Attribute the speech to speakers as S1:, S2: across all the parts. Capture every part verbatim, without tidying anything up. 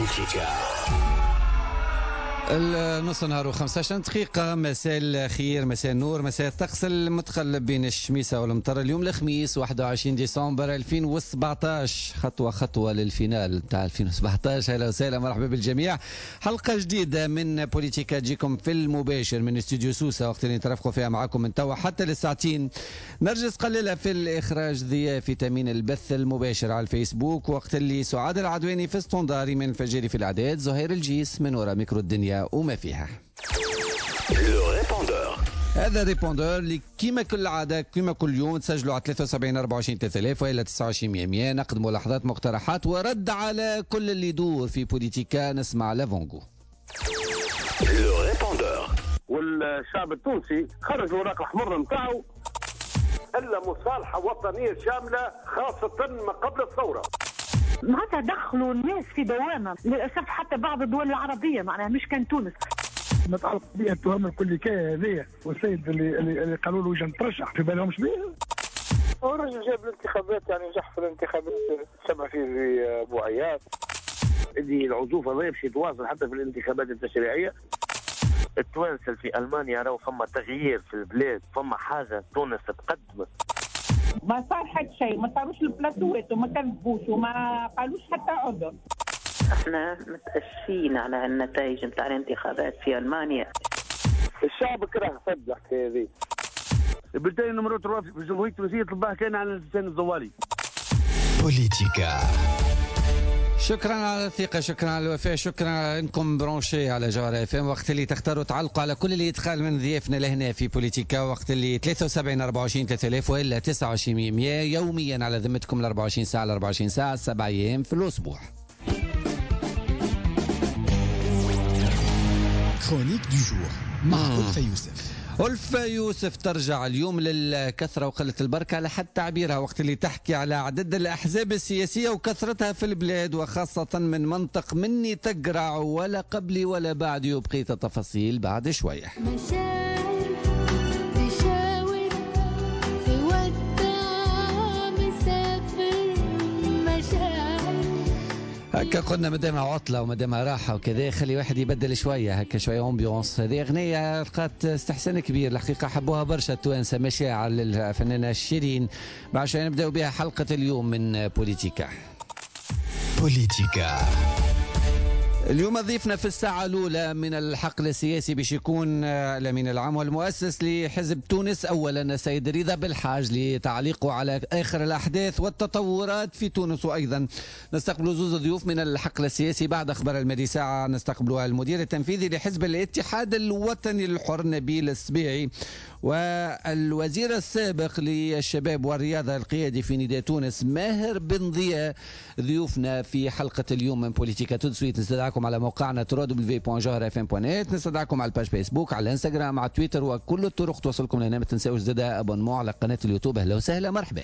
S1: بوليتيكا.
S2: النص نهار وخمسة عشر دقيقة. مساء الخير، مساء النور، مساء الطقس المتقلب بين الشميسة والمطر. اليوم الخميس واحد وعشرين ديسمبر ألفين وسبعطاش، خطوة خطوة للفينال نتاع ألفين وسبعطاش. أهلا وسهلا، مرحبا بالجميع. حلقة جديدة من بوليتيكا تجيكم في المباشر من استوديو سوسة، وقت اللي نترافقوا فيها معكم من توا حتى للساعتين. نرجس قليلة في الإخراج، ضياء في تأمين البث المباشر على الفيسبوك، وقت اللي سعاد العدواني في ستونداري من الفجيري في الإعداد، زهير الجيس من وراء ميكرو الدنيا وما فيها. هذا ريبوندور اللي كيما كل عادة كيما كل يوم تسجلوا على ثلاثة وسبعين أربعة وعشرين ثلاثة آلاف وإلا تسعة وعشرين مية مية. نقد ملاحظات مقترحات ورد على كل اللي يدور في بوليتيكا. نسمع لافونغو.
S3: والشعب التونسي خرج الوراق الحمر نتاعو الا مصالحه وطنيه شامله خاصه ما قبل الثوره.
S4: معناتها دخلوا الناس في دوامه للاسف، حتى بعض الدول العربيه معناها مش كان تونس.
S5: نتعلق بها التهم الكليكيه هذه، والسيد اللي اللي, اللي قالوا له وجه ترشح في بالهمش بها.
S3: الرجل جاب الانتخابات، يعني نجح في الانتخابات، سمع فيه في ابو عياط اللي العزوفه ما يمشي تواصل حتى في الانتخابات التشريعيه.
S6: التوانسه في المانيا راهو فما تغيير في البلاد، فما حاجه تونس تقدمت.
S7: ما صار حتى شيء، ما صاروش البلاتوات وما كذبوش وما قالوش حتى عذر.
S8: احنا متأسفين على النتائج نتاع الانتخابات في المانيا.
S3: الشعب كره صدق الحكايه هذه.
S5: بالتالي نمرة الرئيس في الجمهورية التونسية طلبها كان على لسان الزوالي.
S1: بوليتيكا.
S2: شكرا على الثقة، شكرا على الوفاء، شكرا على انكم برونشي على جوهر اف ام. وقت اللي تختاروا تعلقوا على كل اللي يدخل من ضيافنا لهنا في بوليتيكا. وقت اللي ثلاثة وسبعين أربعة وعشرين ثلاثة آلاف والا تسعة وعشرين مية مية يوميا على ذمتكم ال أربعة وعشرين ساعة ل أربعة وعشرين ساعة، سبع ايام في الاسبوع.
S1: كرونيك دو جور مع ألفة يوسف.
S2: ألفة يوسف ترجع اليوم للكثرة وقلة البركة على حد تعبيرها، وقت اللي تحكي على عدد الأحزاب السياسية وكثرتها في البلاد، وخاصة من منطق مني تقرع ولا قبلي ولا بعدي، وبقيت التفاصيل بعد شوية. هكا قلنا مدام عطلة ومدام راحة وكذا، خلي واحد يبدل شوية هكا، شوية أمبيونس. هذه أغنية لقات استحسان كبير الحقيقة، حبوها برشا التوانسة، مشاعر للفنانة شيرين. بعد شوية نبدأ بها حلقة اليوم من بوليتيكا.
S1: بوليتيكا
S2: اليوم ضيفنا في الساعة الأولى من الحقل السياسي باش يكون الأمين العام والمؤسس لحزب تونس أولا السيد رضا بالحاج، لتعليقه على آخر الأحداث والتطورات في تونس. وأيضا نستقبل زوز ضيوف من الحقل السياسي بعد أخبار المدي ساعة. نستقبل المدير التنفيذي لحزب الاتحاد الوطني الحر نبيل السبيعي، والوزير السابق للشباب والرياضة القيادي في نداء تونس ماهر بن ضياء، ضيوفنا في حلقة اليوم من بوليتيكا. تدسويت نستدعكم على موقعنا دبليو دبليو دبليو دوت جوهر اف ام دوت نت، نستدعكم على الباج فيسبوك، على الانستغرام، على تويتر، وكل الطرق توصلكم لنا. ما تنساوش زاد ابونمون على قناة اليوتيوب. اهلا وسهلا، مرحبا.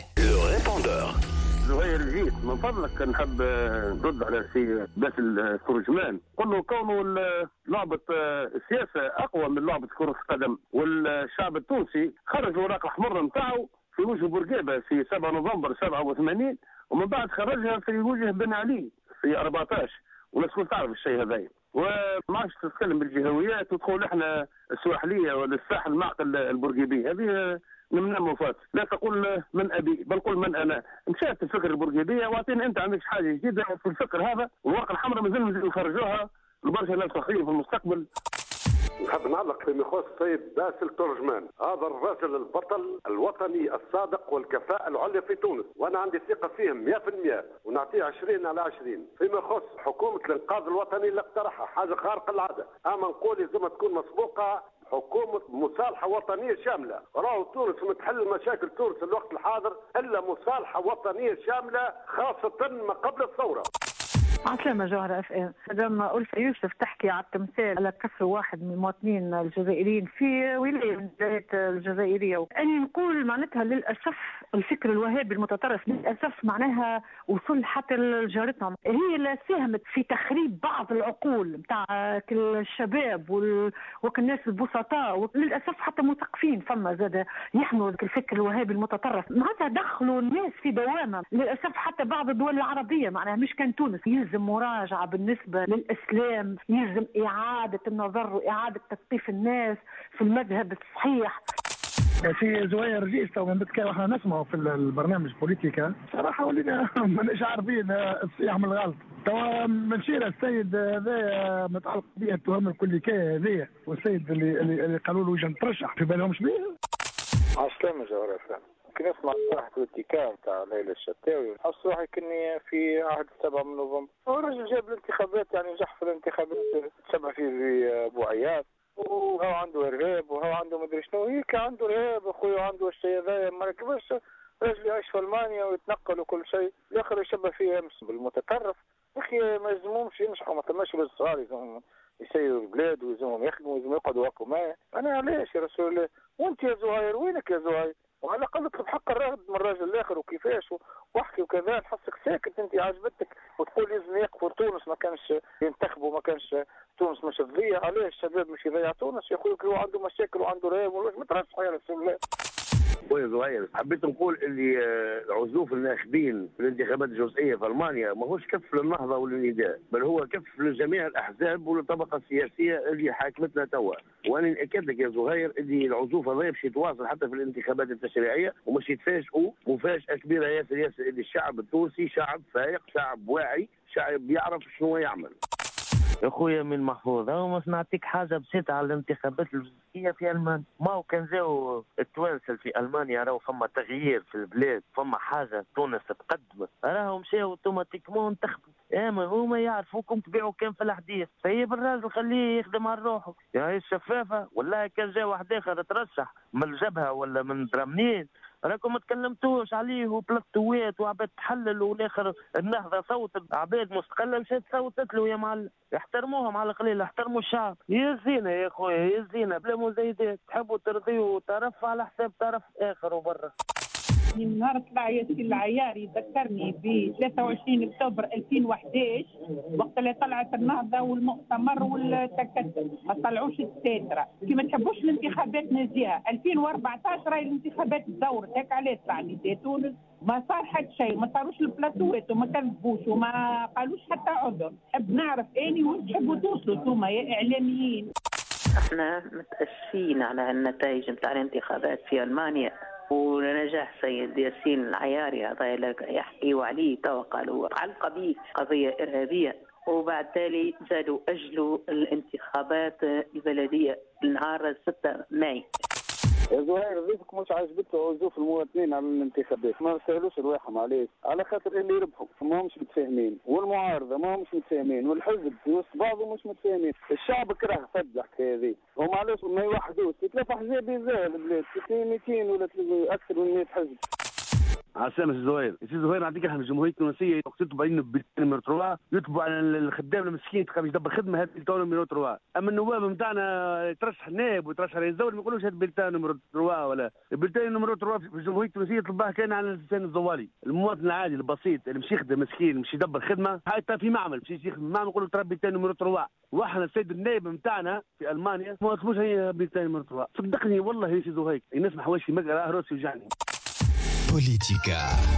S3: زهير الجيس، من فضلك نحب نرد على سي باسل الترجمان. قل له كونه لعبة السياسة أقوى من لعبة كرة القدم، والشعب التونسي خرج الوراق الحمر نتاعو في وجه بورقيبة في سبعة نوفمبر سبعة وثمانين، ومن بعد خرجها في وجه بن علي في أربعطاش، والناس كل تعرف الشيء هذا. وما عادش تتكلم بالجهويات وتقول احنا السواحلية ولا الساحل معقل البورقيبي، هذه من وفات. لا تقول من ابي بل قل من انا. مشات الفكر البورقيبيه واعطيني انت عندك حاجه جديده في الفكر هذا، والورقه الحمراء مازال نخرجوها لبرشا ناس اخرين في المستقبل.
S9: نحب نعلق فيما يخص السيد باسل ترجمان، هذا الرجل البطل الوطني الصادق والكفاءة العليا في تونس، وانا عندي ثقة فيه مئة بالمئة، ونعطيه عشرين على عشرين. فيما يخص حكومة الانقاذ الوطني اللي اقترحها حاجة خارقة العادة، اما نقول لازم تكون مسبوقة حكومة مصالحة وطنية شاملة. راهو تونس متحل مشاكل تونس الوقت الحاضر الا مصالحة وطنية شاملة خاصة ما قبل الثورة.
S4: عسلامة جوهر اف ام. مدام ألفة يوسف تحكي على التمثال على كسر واحد من المواطنين الجزائريين في ولاية من الولايات الجزائرية، أني نقول معناتها للأسف الفكر الوهابي المتطرف للأسف معناها وصل حتى لجارتنا، هي اللي ساهمت في تخريب بعض العقول نتاع الشباب والناس البسطاء، وللأسف حتى مثقفين فما زاد يحملوا الفكر الوهابي المتطرف. معناتها دخلوا الناس في دوامة للأسف، حتى بعض الدول العربية معناها مش كان تونس يهز يلزم مراجعة بالنسبة للإسلام، يلزم إعادة النظر وإعادة تثقيف الناس في المذهب الصحيح.
S5: في زهير رئيس تو من بتكلم احنا نسمعه في البرنامج بوليتيكا صراحه ولينا ماناش عارفين الصحيح من الغلط. توا منشير السيد هذا متعلق بالتهم الكليكيه هذه، والسيد اللي اللي قالوا له جن ترشح في بالهمش بيه.
S10: عسلامة جوهر فهم. كي نسمع صراحة الاتكام تاع ليلى الشتاوي نحس روحي كني في عهد السابع من نوفمبر. هو الرجل جاب الانتخابات يعني نجح في الانتخابات تشبع فيه في ابو عياط، وهو عنده ارهاب وهو عنده مدري شنو، هيك عنده ارهاب اخويا وعنده الشيء هذايا ما ركبش. رجل يعيش في المانيا ويتنقل وكل شيء، الاخر يشبه فيه امس بالمتطرف. يا اخي ما يلزمهمش ينجحوا، ما ثماش ولاد صغار يلزمهم يسيروا البلاد ويلزمهم يخدموا ويلزمهم يقعدوا هكا معاه. انا علاش يا رسول الله؟ وانت يا زهير وينك يا زهير؟ وعلى الاقل اطلب حق الرغد من الراجل الاخر وكيفاش واحكي وكذا. نحسك ساكت انت عجبتك وتقول لازم يقفوا تونس، ما كانش ينتخبوا، ما كانش تونس مش تضيع. علاش الشباب مش يضيع تونس يا خويا؟ هو عنده مشاكل وعنده رهاب ما ترشح يا رسول الله.
S3: خويا زهير حبيت نقول اللي عزوف الناخبين في الانتخابات الجزئيه في المانيا ماهوش كف للنهضه والنداء، بل هو كف لجميع الاحزاب والطبقه السياسيه اللي حاكمتنا توا. وانا ناكد لك يا زهير اللي العزوف هذا باش يتواصل حتى في الانتخابات التشريعيه، ومش يتفاجئوا مفاجاه كبيره ياسر ياسر اللي الشعب التونسي شعب فايق، شعب واعي، شعب يعرف شنو يعمل.
S6: يا خويا من محفوظ هو مش نعطيك حاجه بسيطه على الانتخابات الجزئيه في المانيا. ما هو كان جاو التوانسه في المانيا راهو فما تغيير في البلاد، فما حاجه تونس تقدمت، راهو مشاو اوتوماتيكمون انتخبوا. اما هما يعرفوكم تبيعوا كان في الحديث، طيب الراجل خليه يخدم على روحه. يا هي الشفافه والله كان جا واحد اخر ترشح من الجبهه ولا من درمنين راكم ما تكلمتوش عليه وبلطوات وعباد تحلل، والاخر النهضه صوتت عباد مستقله مشات صوتت له. يا معلم احترموهم على القليل، احترموا الشعب. يزينا يا خويا يزينا بلا مزايدات، تحبوا ترضيوا طرف على حساب طرف اخر وبرا.
S7: من نهار طلع ياسين العياري ذكرني ب ثلاثة وعشرين أكتوبر ألفين وأحد عشر وقت اللي طلعت النهضه والمؤتمر والتكتل، ما طلعوش الساتره كي ما تحبوش الانتخابات نزيهه. ألفين وأربعة عشر راهي الانتخابات تدورت هيك عليه طلع نداء تونس، ما صار حتى شيء، ما صاروش البلاتوات وما كذبوش وما قالوش حتى عذر. نحب نعرف اني وين تحبوا توصلوا انتم يا اعلاميين.
S8: احنا متأسفين على النتائج نتاع الانتخابات في المانيا ونجاح سيد ياسين العياري هذا يحكيوا عليه توا قالوا علق به قضية إرهابية، وبعد تالي زادوا أجلوا الانتخابات البلدية لنهار ستة ماي.
S10: يا زهير ضيفك مش عجبته عزوف المواطنين على الانتخابات، ما سهلوش رواحهم عليه على خاطر اللي يربحوا ما همش متفاهمين، والمعارضه ما همش متفاهمين، والحزب وسط بعضهم مش متفاهمين. الشعب كره فد الحكايه هذه، هم علاش ما يوحدوش؟ ثلاث احزاب يزال البلاد مئتين ولا اكثر من مئة حزب.
S11: عسلامة سي زهير، سي زهير نعطيك احنا الجمهوريه التونسيه وقت يطلبوا علينا بالبلتين نمرو ثلاثة يطلبوا على الخدام المسكين تقام يدبر خدمه هذه البلتين نمرو ثلاثة، اما النواب نتاعنا يترشح نائب ويترشح رئيس دولة ما يقولوش هذا البلتين نمرو ثلاثة ولا البلتين نمرو ثلاثة في الجمهوريه التونسيه يطلبها كان على لسان الزوالي، المواطن العادي البسيط اللي مش يخدم مسكين مش يدبر خدمه حتى في معمل مش يخدم معمل يقولوا ترى بلتين نمرو ثلاثة، واحنا السيد النائب نتاعنا في المانيا ما يطلبوش هي بلتين نمرو ثلاثة، صدقني والله يا سي زهير الناس ما حواش مقرا راسي يوجعني.
S1: بوليتيكا.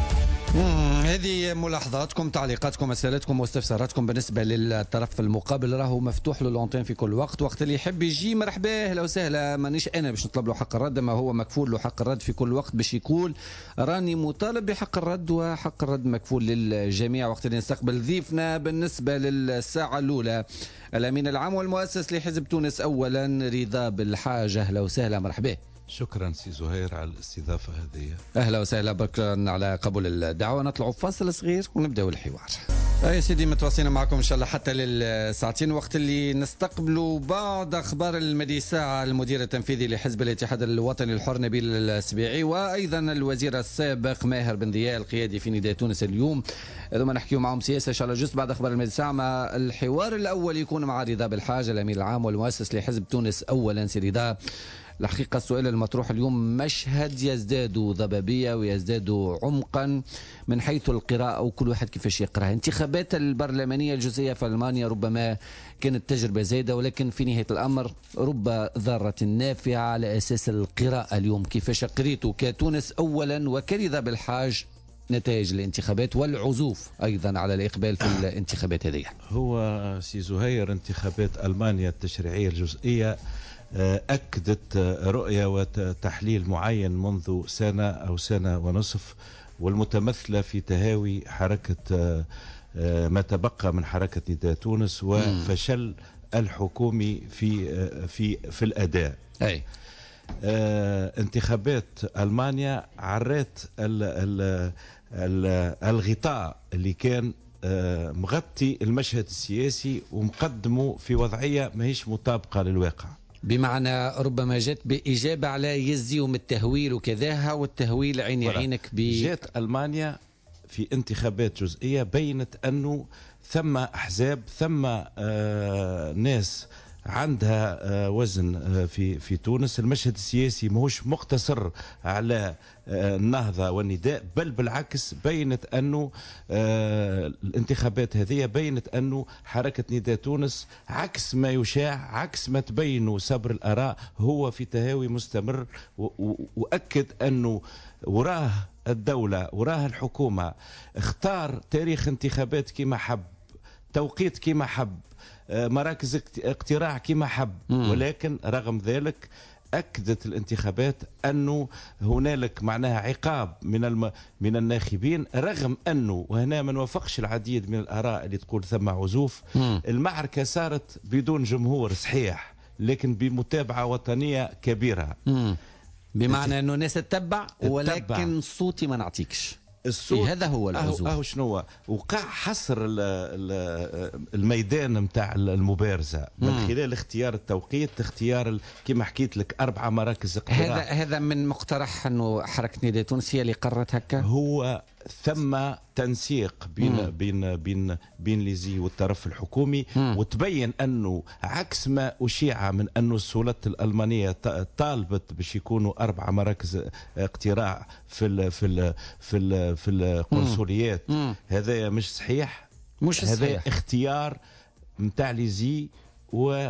S2: هذه ملاحظاتكم، تعليقاتكم، اسئلتكم واستفساراتكم بالنسبه للطرف المقابل، راهو مفتوح له لونتين في كل وقت، وقت اللي يحب يجي مرحبا اهلا وسهلا. مانيش انا باش نطلب له حق الرد، ما هو مكفول له حق الرد في كل وقت باش يقول راني مطالب بحق الرد، وحق الرد مكفول للجميع. وقت اللي نستقبل ضيفنا بالنسبه للساعه الاولى الامين العام والمؤسس لحزب تونس اولا رضا بالحاج، اهلا وسهلا مرحبا.
S12: شكرا سي زهير على الاستضافة هذه.
S2: أهلا وسهلا بك على قبول الدعوة. نطلعوا فاصل صغير ونبدأ الحوار. يا سيدي متواصلين معكم إن شاء الله حتى للساعتين، وقت اللي نستقبلوا بعض أخبار المدي ساعة المدير التنفيذي لحزب الاتحاد الوطني الحر نبيل السبيعي، وأيضا الوزير السابق ماهر بن ضياء القيادي في نداء تونس اليوم. هذوما نحكيوا معهم سياسة إن شاء الله جزء بعد أخبار المدي ساعة. مع الحوار الأول يكون مع رضا بالحاج الأمين العام والمؤسس لحزب تونس أولا. سي رضا، الحقيقة السؤال المطروح اليوم مشهد يزداد ضبابية ويزداد عمقا من حيث القراءة وكل واحد كيفاش يقرأ. انتخابات البرلمانية الجزئية في ألمانيا ربما كانت تجربة زايدة، ولكن في نهاية الأمر رب ضارة نافعة على أساس القراءة. اليوم كيفاش قريتوا كتونس أولا وكرضا بالحاج نتائج الانتخابات والعزوف أيضا على الإقبال في الانتخابات هذه؟
S12: هو سي زهير انتخابات ألمانيا التشريعية الجزئية أكدت رؤية وتحليل معين منذ سنة أو سنة ونصف، والمتمثلة في تهاوي حركة ما تبقى من حركة نداء تونس وفشل الحكومي في في في الأداء.
S2: أي
S12: آه انتخابات ألمانيا عرات ال ال ال الغطاء اللي كان آه مغطي المشهد السياسي ومقدمه في وضعية ماهيش مطابقة للواقع،
S2: بمعنى ربما جات بإجابة على يزيهم التهويل وكذاها، والتهويل عيني عينك ب
S12: جات ألمانيا في انتخابات جزئية بينت أنه ثم أحزاب ثم آه ناس عندها آه وزن آه في في تونس. المشهد السياسي ماهوش مقتصر على آه النهضة والنداء، بل بالعكس بينت أنه آه الانتخابات هذه بينت أنه حركة نداء تونس عكس ما يشاع، عكس ما تبين صبر الآراء، هو في تهاوي مستمر، وأكد أنه وراه الدولة وراه الحكومة اختار تاريخ انتخابات كما حب، توقيت كما حب، مراكز اقتراع كما حب، ولكن رغم ذلك أكدت الانتخابات أنه هنالك معناها عقاب من الم... من الناخبين، رغم أنه وهنا ما نوافقش العديد من الآراء اللي تقول ثم عزوف. مم. المعركة صارت بدون جمهور صحيح، لكن بمتابعة وطنية كبيرة.
S2: مم. بمعنى أنه الناس تتبع ولكن صوتي ما نعطيكش الصوت. إيه هذا هو العزوف.
S12: أهو شنو وقع حصر الميدان متاع المبارزة من مم. خلال اختيار التوقيت، اختيار كما حكيت لك أربعة مراكز اقتراع.
S2: هذا هذا من مقترح أنه حركة نداء تونس هي اللي قررت هكا.
S12: هو ثم تنسيق بين مم. بين بين بين ليزي والطرف الحكومي، مم. وتبين انه عكس ما اشيع من انه السلطات الالمانيه طالبت باش يكونوا اربع مراكز اقتراع في ال في ال في ال في القنصليات، هذا مش صحيح،
S2: مش
S12: هذا
S2: صحيح.
S12: اختيار نتاع ليزي و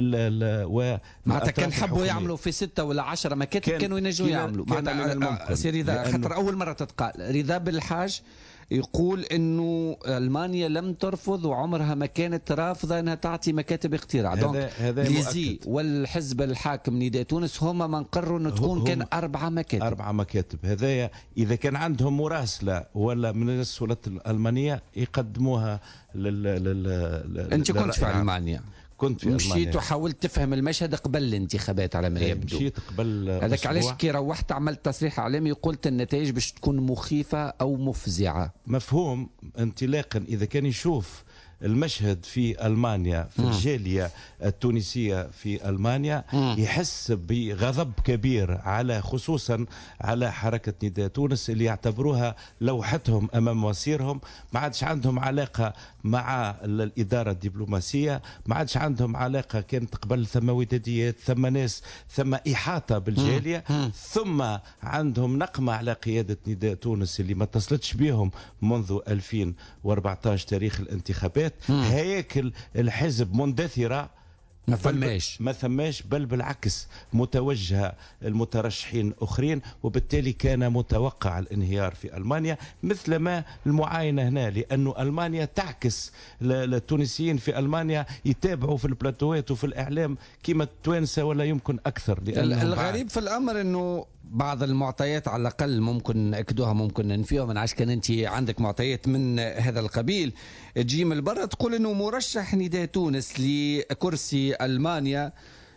S2: معناتها كان حبوا يعملوا في ستة ولا عشرة مكاتب كان كانوا ينجوا يعملوا. معناتها سي رضا خاطر أول مرة تتقال رضا بالحاج يقول انه المانيا لم ترفض وعمرها ما كانت رافضه انها تعطي مكاتب اقتراع. دونك ليزي والحزب الحاكم نداء تونس هما من قرروا انه تكون كان اربعه مكاتب.
S12: اربعه مكاتب هذايا اذا كان عندهم مراسله ولا من السلطات الالمانيه يقدموها لل لل
S2: انت كنت في المانيا؟
S12: كنت في
S2: مشيت وحاولت تفهم المشهد قبل الانتخابات على ما يبدو.
S12: مشيت قبل
S2: هذاك علاش كي روحت عملت تصريح اعلامي وقلت النتائج باش تكون مخيفه او مفزعه.
S12: مفهوم انطلاقا اذا كان يشوف المشهد في ألمانيا في الجالية التونسية في ألمانيا م. يحس بغضب كبير على خصوصا على حركة نداء تونس اللي يعتبروها لوحتهم أمام مصيرهم. ما عادش عندهم علاقة مع الإدارة الدبلوماسية، ما عادش عندهم علاقة، كانت قبل ثم وداديات ثم ناس ثم إحاطة بالجالية م. ثم عندهم نقمة على قيادة نداء تونس اللي ما اتصلتش بهم منذ ألفين وأربعة عشر تاريخ الانتخابات. هياكل الحزب مندثرة
S2: ما ثماش
S12: ما ثماش بل بالعكس متوجهة المترشحين أخرين، وبالتالي كان متوقع الانهيار في ألمانيا مثل ما المعاينة هنا، لأنه ألمانيا تعكس التونسيين في ألمانيا يتابعوا في البلاتوات وفي الإعلام كما التوانسة ولا يمكن أكثر.
S2: الغريب في الأمر أنه بعض المعطيات على الأقل ممكن نأكدوها ممكن ننفيها، من عشان أنت عندك معطيات من هذا القبيل تجي من برا تقول أنه مرشح نداء تونس لكرسي ألمانيا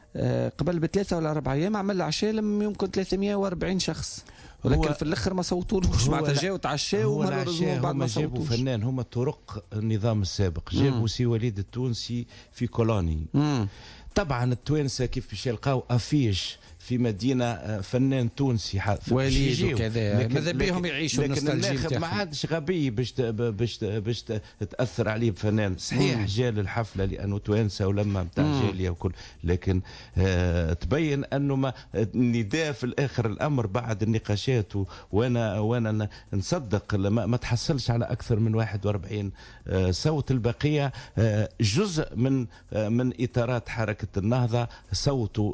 S2: قبل بثلاثة ولا أربع أيام عمل عشاء لم يمكن ثلاثمئة وأربعين شخص، ولكن في الاخر ما صوتولوش. معناتها جاوا تعشاوا ومالوريزمون بعد ما
S12: جابوا فنان هم طرق النظام السابق. جابوا سي وليد التونسي في كولوني. مم. طبعا التوانسه كيف باش يلقاو افيش في مدينه فنان تونسي
S2: وليد وكذا ماذا بيهم يعيشوا
S12: النوستالجيا. لكن ما عادش غبي باش باش باش تاثر عليه بفنان. صحيح جا للحفله لانه توانسه ولما نتاع جاليه وكل، لكن آه تبين انه ما النداء في الاخر الامر بعد النقاشات انتخابات وانا وانا نصدق ما, ما تحصلش على اكثر من واحد وأربعين صوت. البقيه جزء من من اطارات حركه النهضه صوتوا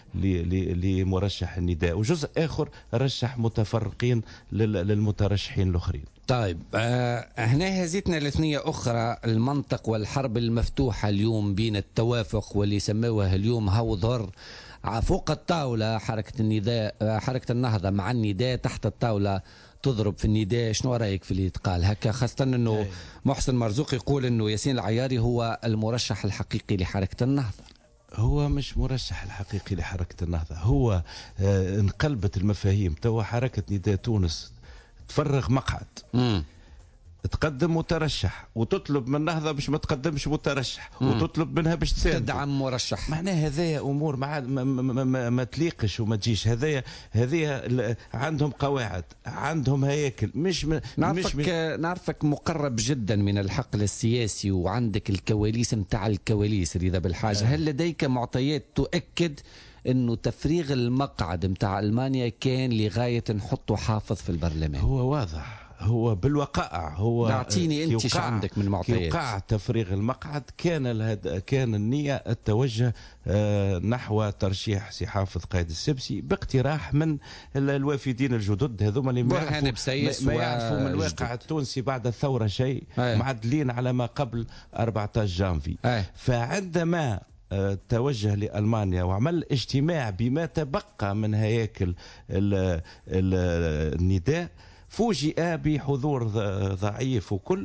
S12: لمرشح النداء، وجزء اخر رشح متفرقين للمترشحين الاخرين.
S2: طيب آه هنا هزيتنا الاثنية أخرى، المنطق والحرب المفتوحة اليوم بين التوافق واللي سموها اليوم هوضر فوق الطاولة. حركة النداء حركة النهضة مع النداء تحت الطاولة تضرب في النداء. شنو رأيك في اللي يتقال هكا، خاصة أنه محسن مرزوق يقول أنه ياسين العياري هو المرشح الحقيقي لحركة النهضة؟
S12: هو مش مرشح الحقيقي لحركة النهضة، هو آه انقلبت المفاهيم. تو حركة نداء تونس تفرغ مقعد، مم. تقدم مترشح وتطلب من النهضه باش ما تقدمش مترشح، مم. وتطلب منها باش
S2: تدعم مرشح.
S12: معناها هذايا امور ما, ما, ما, ما, ما تليقش وما تجيش. هذايا هذايا عندهم قواعد، عندهم هياكل. مش
S2: نعرفك
S12: مش
S2: نعرفك مقرب جدا من الحقل السياسي وعندك الكواليس متاع الكواليس رضا بالحاج. هل لديك معطيات تؤكد انه تفريغ المقعد متاع المانيا كان لغايه نحطوا حافظ في البرلمان؟
S12: هو واضح، هو بالوقائع. هو
S2: اعطيني انت شو عندك من معطيات.
S12: وقع تفريغ المقعد كان الهد... كان النيه التوجه آه نحو ترشيح سي حافظ قايد السبسي باقتراح من الوافدين الجدد هذوما اللي ما يعرفوا ما يعرفوا من الواقع التونسي بعد الثوره شيء، معدلين على ما قبل أربعة عشر جانفي. فعندما توجه لألمانيا وعمل اجتماع بما تبقى من هياكل ال ال النداء، فوجئ بحضور ضعيف وكل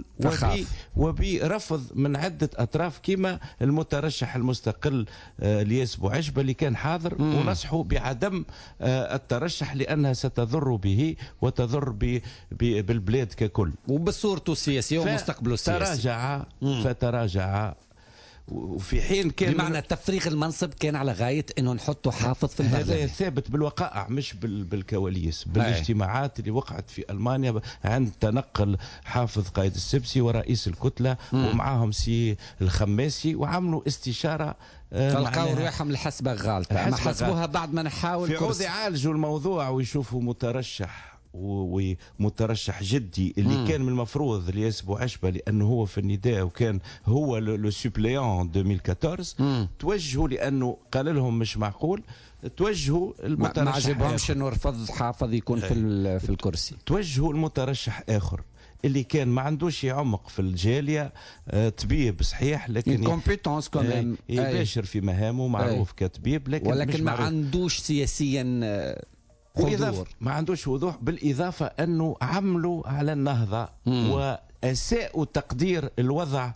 S12: وبرفض من عدة أطراف كما المترشح المستقل الياس بوعشبة اللي كان حاضر، مم. ونصحوا بعدم الترشح لأنها ستضر به وتضر بالبلاد ككل
S2: وبصورته السياسية ومستقبله السياسي.
S12: فتراجع فتراجع وفي حين كان
S2: بمعنى تفريغ المنصب كان على غاية انه نحطوا حافظ في البرلمان.
S12: هذا ثابت بالوقائع مش بالكواليس، بالاجتماعات اللي وقعت في ألمانيا عند تنقل حافظ قايد السبسي ورئيس الكتلة مم. ومعاهم سي الخماسي، وعملوا استشارة
S2: فلقاو رواحهم الحسبة غالطة، ما حسبوها بعد ما نحاول
S12: في عود يعالجوا الموضوع ويشوفوا مترشح ومترشح جدي اللي مم. كان من المفروض الياس بوعشبة لأنه هو في النداء وكان هو لو سوبليون ألفين وأربعطاش. مم. توجهوا لأنه قال لهم مش معقول، توجهوا المترشح
S2: ما عجبهمش انه رفض حافظ يكون في في الكرسي،
S12: توجهوا المترشح آخر اللي كان ما عندوش عمق في الجاليه، طبيب صحيح لكن
S2: كومبيتونس كمان
S12: يباشر في مهامه، معروف كطبيب لكن
S2: ولكن ما عندوش سياسيا حضور،
S12: ما عندوش وضوح. بالإضافة أنه عملوا على النهضة مم. وأساءوا تقدير الوضع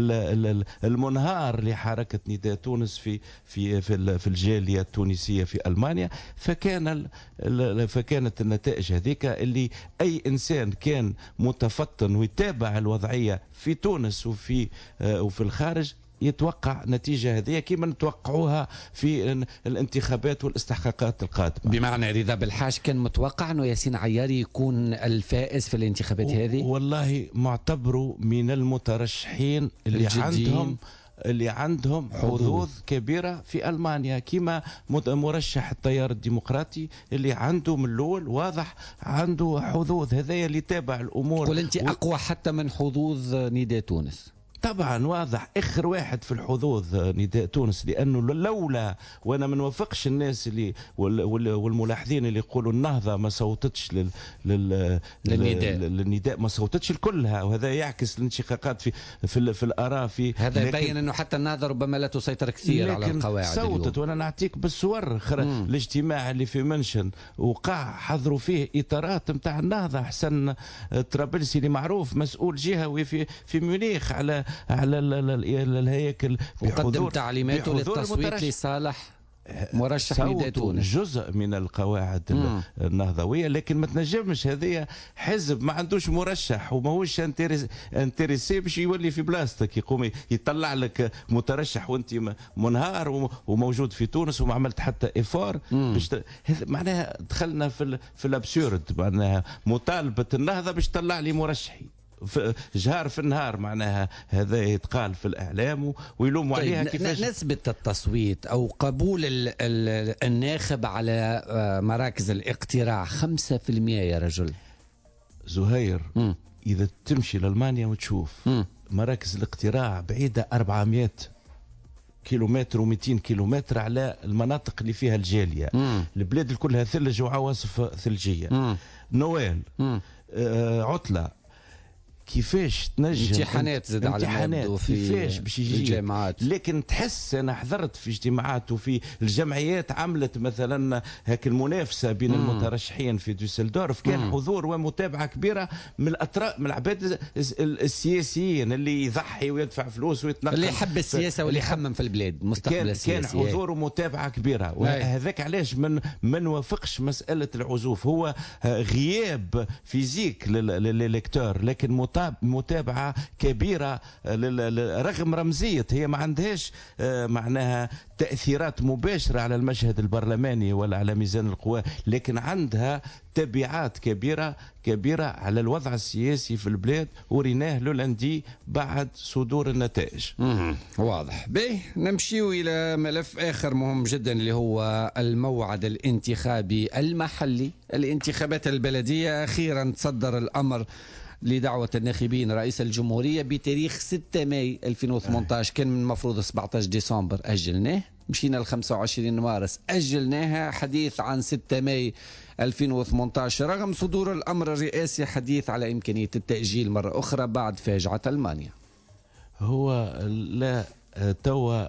S12: المنهار لحركة نداء تونس في في في الجالية التونسية في ألمانيا. فكان فكانت النتائج هذيك اللي أي إنسان كان متفطن ويتابع الوضعية في تونس وفي وفي الخارج يتوقع نتيجة هذه كما نتوقعوها في الانتخابات والاستحقاقات القادمة.
S2: بمعنى رضا بالحاج كان متوقع أنه ياسين عياري يكون الفائز في الانتخابات هذه؟
S12: والله معتبره من المترشحين اللي الجديد. عندهم اللي عندهم حظوظ كبيرة في ألمانيا، كما مرشح التيار الديمقراطي اللي عنده من الأول واضح عنده حظوظ. هذا اللي تابع الأمور.
S2: تقول أنت أقوى حتى من حظوظ نداء تونس؟
S12: طبعا واضح اخر واحد في الحظوظ نداء تونس، لانه لولا وانا ما نوافقش الناس اللي والملاحظين اللي يقولوا النهضه ما صوتتش لل لل للنداء للنداء ما صوتتش لكلها، وهذا يعكس الانشقاقات في في, في الاراء في
S2: هذا يبين انه حتى النهضه ربما لا تسيطر كثير على القواعد.
S12: صوتت
S2: اليوم.
S12: وانا نعطيك بالصور الاجتماع اللي في منشن وقع حضروا فيه اطارات نتاع النهضه. حسن طرابلسي اللي معروف مسؤول جهوي في في ميونخ على على الهياكل
S2: وقدم تعليماته للتصويت لصالح مرشح نداء تونس.
S12: جزء من القواعد مم. النهضويه، لكن ما تنجمش هذه حزب ما عندوش مرشح وماهوش انتريسي باش يولي في بلاصتك يقوم يطلع لك مترشح وانت منهار وموجود في تونس وما عملت حتى افار باش معناها دخلنا في في الابسورد. معناها مطالبه النهضه باش تطلع لي مرشحي جهار في النهار معناها هذا يتقال في الإعلام ويلوموا
S2: طيب
S12: عليها كيفاش.
S2: نسبة التصويت أو قبول ال ال الناخب على مراكز الاقتراع خمسة في المئة يا رجل
S12: زهير.
S2: م.
S12: إذا تمشي لألمانيا وتشوف م. مراكز الاقتراع بعيدة أربعمائة كيلومتر ومئتين كيلومتر على المناطق اللي فيها الجالية. مم. البلاد كلها ثلج وعواصف ثلجية. مم. نوال. آه عطلة. كيفاش تنجم
S2: امتحانات زاد على
S12: امتحانات كيفاش باش يجي الجامعات. لكن تحس انا حضرت في اجتماعات وفي الجمعيات عملت مثلا هيك المنافسه بين مم. المترشحين في دوسلدورف كان مم. حضور ومتابعه كبيره من الاطراف من العباد السياسيين اللي يضحي ويدفع فلوس ويتنقل
S2: اللي يحب السياسه واللي يخمم في البلاد مستقبل
S12: كان
S2: السياسي.
S12: كان حضور ومتابعه كبيره وهذاك علاش من من وافقش مساله العزوف هو غياب فيزيك للإلكتور لكن متابعة كبيرة رغم رمزية هي ما عندهاش معناها تأثيرات مباشرة على المشهد البرلماني ولا على ميزان القوى لكن عندها تبعات كبيرة كبيرة على الوضع السياسي في البلاد وريناه لولاندي بعد صدور النتائج.
S2: واضح. به نمشيو إلى ملف آخر مهم جدا اللي هو الموعد الانتخابي المحلي. الانتخابات البلدية أخيرا تصدر الأمر لدعوة الناخبين رئيس الجمهورية بتاريخ ستة ماي ألفين وثمانية عشر. كان من المفروض سبعة عشر ديسمبر أجلناه مشينا ل خمسة وعشرين مارس أجلناها حديث عن ستة ماي ألفين وثمانية عشر رغم صدور الأمر الرئاسي حديث على إمكانية التأجيل مرة أخرى بعد فاجعة ألمانيا.
S12: هو لا توا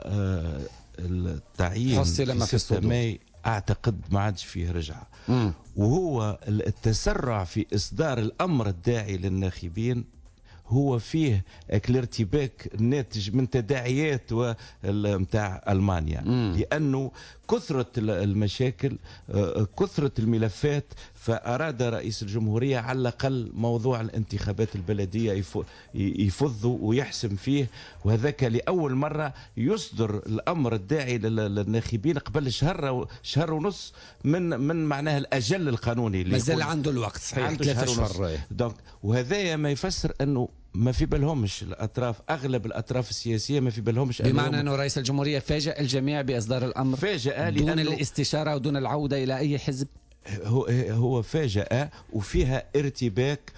S12: التعيين
S2: حصل ما في
S12: ستة ماي أعتقد ما عادش فيه رجعة. مم. وهو التسرع في إصدار الأمر الداعي للناخبين هو فيه الارتباك الناتج من تداعيات متاع ألمانيا. مم. لأنه كثرة المشاكل كثرة الملفات فأراد رئيس الجمهورية على الأقل موضوع الانتخابات البلدية يفض ويحسم فيه وهذاك لأول مرة يصدر الأمر الداعي للناخبين قبل شهر شهر ونص من من معناها الأجل القانوني اللي
S2: مازال عنده الوقت صحيح
S12: عنده ثلاثة أشهر. دونك وهذا ما يفسر أنه ما في بالهمش الاطراف اغلب الاطراف السياسيه ما في بالهمش
S2: بمعنى انه رئيس الجمهوريه فاجأ الجميع باصدار الامر
S12: فاجأ
S2: دون الاستشاره ودون العوده الى اي حزب.
S12: هو هو فاجأ وفيها ارتباك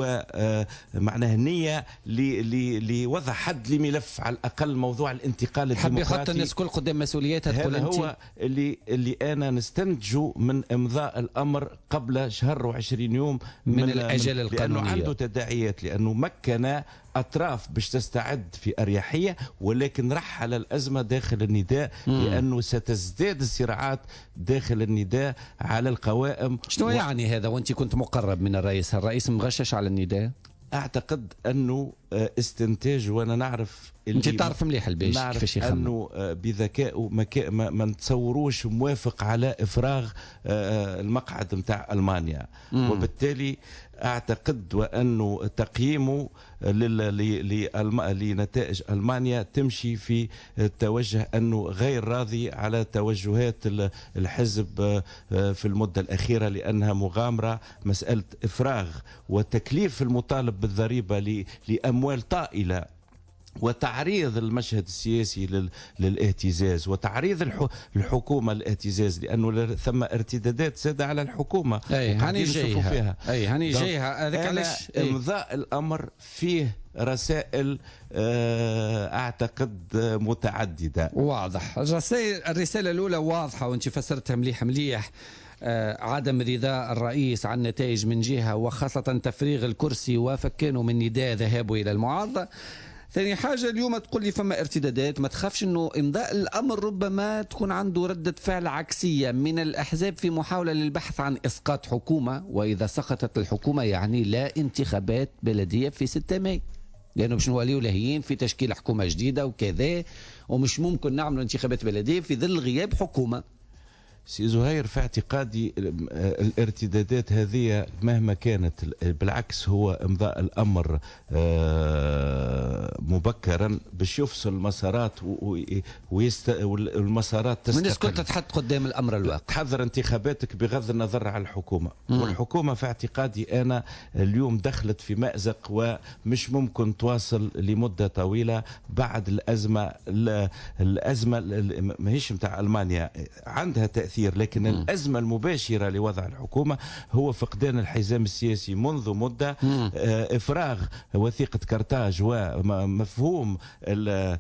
S12: ومعناه نية لوضع حد لملف على الأقل موضوع الانتقال الديمقراطي.
S2: حب يحط الناس كل قدام مسؤولياتها.
S12: هذا هو اللي اللي أنا نستنتجه من إمضاء الأمر قبل شهر وعشرين يوم
S2: من, من الأجل القانونية
S12: لأنه عنده تداعيات لأنه مكن أطراف باش تستعد في أريحية ولكن رحل الأزمة داخل النداء مم. لأنه ستزداد الصراعات داخل النداء على القوائم.
S2: شنو و... يعني هذا وانت كنت مقرب من الرئيس الرئيس مغشش على النداء؟
S12: أعتقد أنه استنتاج وأنا نعرف
S2: انت تعرف مليح البيش كيفاش يخمم
S12: انه بذكاء ما, ما, ما نتصوروش موافق على افراغ المقعد نتاع المانيا. مم. وبالتالي اعتقد وانه تقييمه لنتائج المانيا تمشي في التوجه انه غير راضي على توجهات الحزب في المده الاخيره لانها مغامره مساله افراغ وتكليف المطالب بالضريبه لاموال طائله وتعريض المشهد السياسي للاهتزاز وتعريض الحكومه للاهتزاز لانه ثم ارتدادات ساده على الحكومه.
S2: اي هاني جايها اي هاني جايها هذاك علاش
S12: امضاء الامر فيه رسائل اعتقد متعدده.
S2: واضح. الرسائل الرساله الاولى واضحه وانت فسرتها مليح مليح. عدم رضاء الرئيس عن نتائج من جهه وخاصه تفريغ الكرسي وفكانه من نداء ذهابه الى المعارضه. ثاني حاجة اليوم تقول لي فما ارتدادات ما تخافش انه امضاء الامر ربما تكون عنده ردة فعل عكسية من الاحزاب في محاولة للبحث عن اسقاط حكومة واذا سقطت الحكومة يعني لا انتخابات بلدية في ستة ماي لانه باش نوليو لاهيين في تشكيل حكومة جديدة وكذا ومش ممكن نعمل انتخابات بلدية في ظل غياب حكومة.
S12: سي زهير في اعتقادي الارتدادات هذه مهما كانت بالعكس هو امضاء الامر مبكرا باش يفصل المسارات ويست... والمسارات تستقل.
S2: من كنت تحط قدام الامر الواقع
S12: تحضر انتخاباتك بغض النظر عن الحكومه. مم. والحكومه في اعتقادي انا اليوم دخلت في مأزق ومش ممكن تواصل لمده طويله بعد الازمه. الازمه ماهيش نتاع المانيا عندها تأثير، لكن م. الأزمة المباشرة لوضع الحكومة هو فقدان الحزام السياسي منذ مدة. آه إفراغ وثيقة كرتاج ومفهوم ال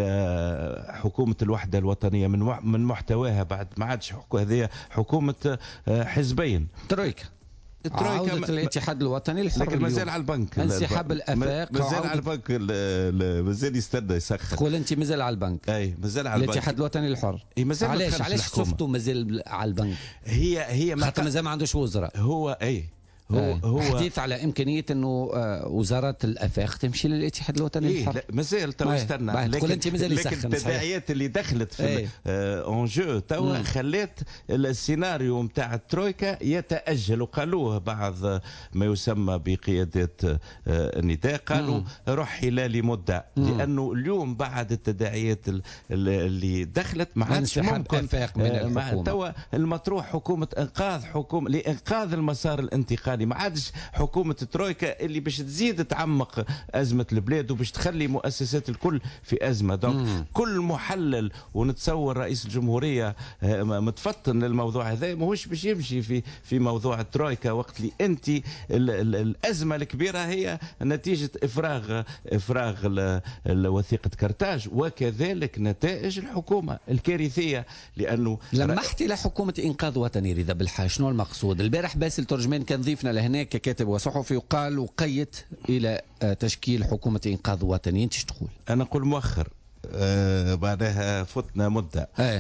S12: ال حكومة الوحدة الوطنية من من محتواها بعد ما عادش هذه حكومة آه حزبين
S2: ترويكا. عودة الاتحاد الوطني الحر
S12: لكن مازال على البنك
S2: انسحاب الافاق
S12: مازال على البنك مازال يستنى يسخر.
S2: تقول انت مازال على البنك؟
S12: اي مازال على البنك
S2: الاتحاد الوطني الحر. علاش علاش صفتوا مازال على البنك؟
S12: هي هي
S2: خاطر مازال ما عندوش وزراء.
S12: هو اي هو
S2: آه.
S12: هو
S2: حديث على امكانيه انه آه وزاره الافاق تمشي للاتحاد الوطني
S12: إيه
S2: الحر.
S12: مازال تو يستنى.
S2: لكن انت مازال
S12: لكن التداعيات اللي دخلت في اونجو تو خلات السيناريو نتاع الترويكا يتاجل. وقالوه بعض ما يسمى بقيادات آه النداء قالوا رحل لمده، لانه اليوم بعد التداعيات اللي دخلت ما عادش ممكن
S2: افاق من الحكومه.
S12: تو المطروح حكومه انقاذ حكومه لانقاذ المسار الانتقالي، ما عادش حكومه الترويكا اللي باش تزيد تعمق ازمه البلاد وباش تخلي مؤسسات الكل في ازمه. دونك كل محلل ونتصور رئيس الجمهوريه متفطن للموضوع هذا ماهوش باش يمشي في في موضوع الترويكا وقت اللي انت ال ال الازمه الكبيره هي نتيجه افراغ افراغ وثيقه كرتاج وكذلك نتائج الحكومه الكارثيه. لانه
S2: لمحت الى حكومه انقاذ وطني رضا بالحاج، شنو المقصود؟ البارح باسل ترجمان كان ضيفنا لهناك ككاتب وصحفي وقال وقيت الى تشكيل حكومه انقاذ وطني. انت ايش تقول؟
S12: انا نقول مؤخر. آه بعدها فتنا مده.
S2: ايه.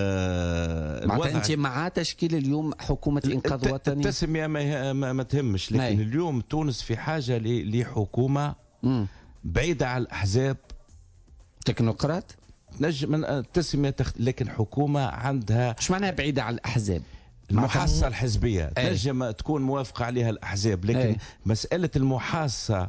S2: آه معناتها انت مع تشكيل اليوم حكومه انقاذ وطني؟
S12: التسميه ما, ما, ما تهمش، لكن ايه. اليوم تونس في حاجه لحكومه بعيده عن الاحزاب.
S2: تكنوقراط
S12: نجم التسميه تخت... لكن حكومه عندها
S2: ايش معناها بعيده عن الاحزاب؟
S12: المحاصة الحزبية تنجم تكون موافقة عليها الأحزاب، لكن أي. مسألة المحاصة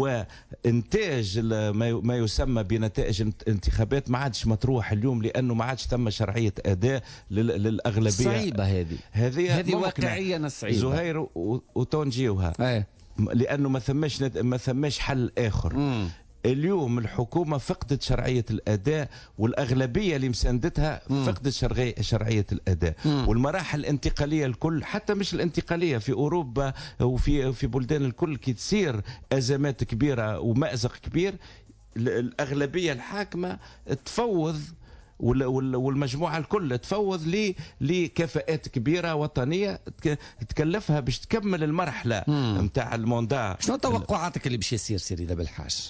S12: وإنتاج ما يسمى بنتائج انتخابات ما عادش مطروح اليوم، لأنه ما عادش تم شرعية أداء للأغلبية.
S2: صعيبة هذه
S12: هذه
S2: هذه واقعيا صعيبة
S12: زهير وتونجيوها، لأنه ما ثماش ما ثماش حل آخر. م. اليوم الحكومة فقدت شرعية الأداء والأغلبية اللي مساندتها فقدت شرعية الأداء. مم. والمراحل الانتقالية الكل حتى مش الانتقالية في أوروبا وفي في بلدان الكل كي تصير أزمات كبيرة ومأزق كبير الأغلبية الحاكمة تفوض والمجموعة الكل تفوض لكفاءات كبيرة وطنية تكلفها باش تكمل المرحلة نتاع الموندا.
S2: شنو توقعاتك اللي باش يصير سيدي بالحاج؟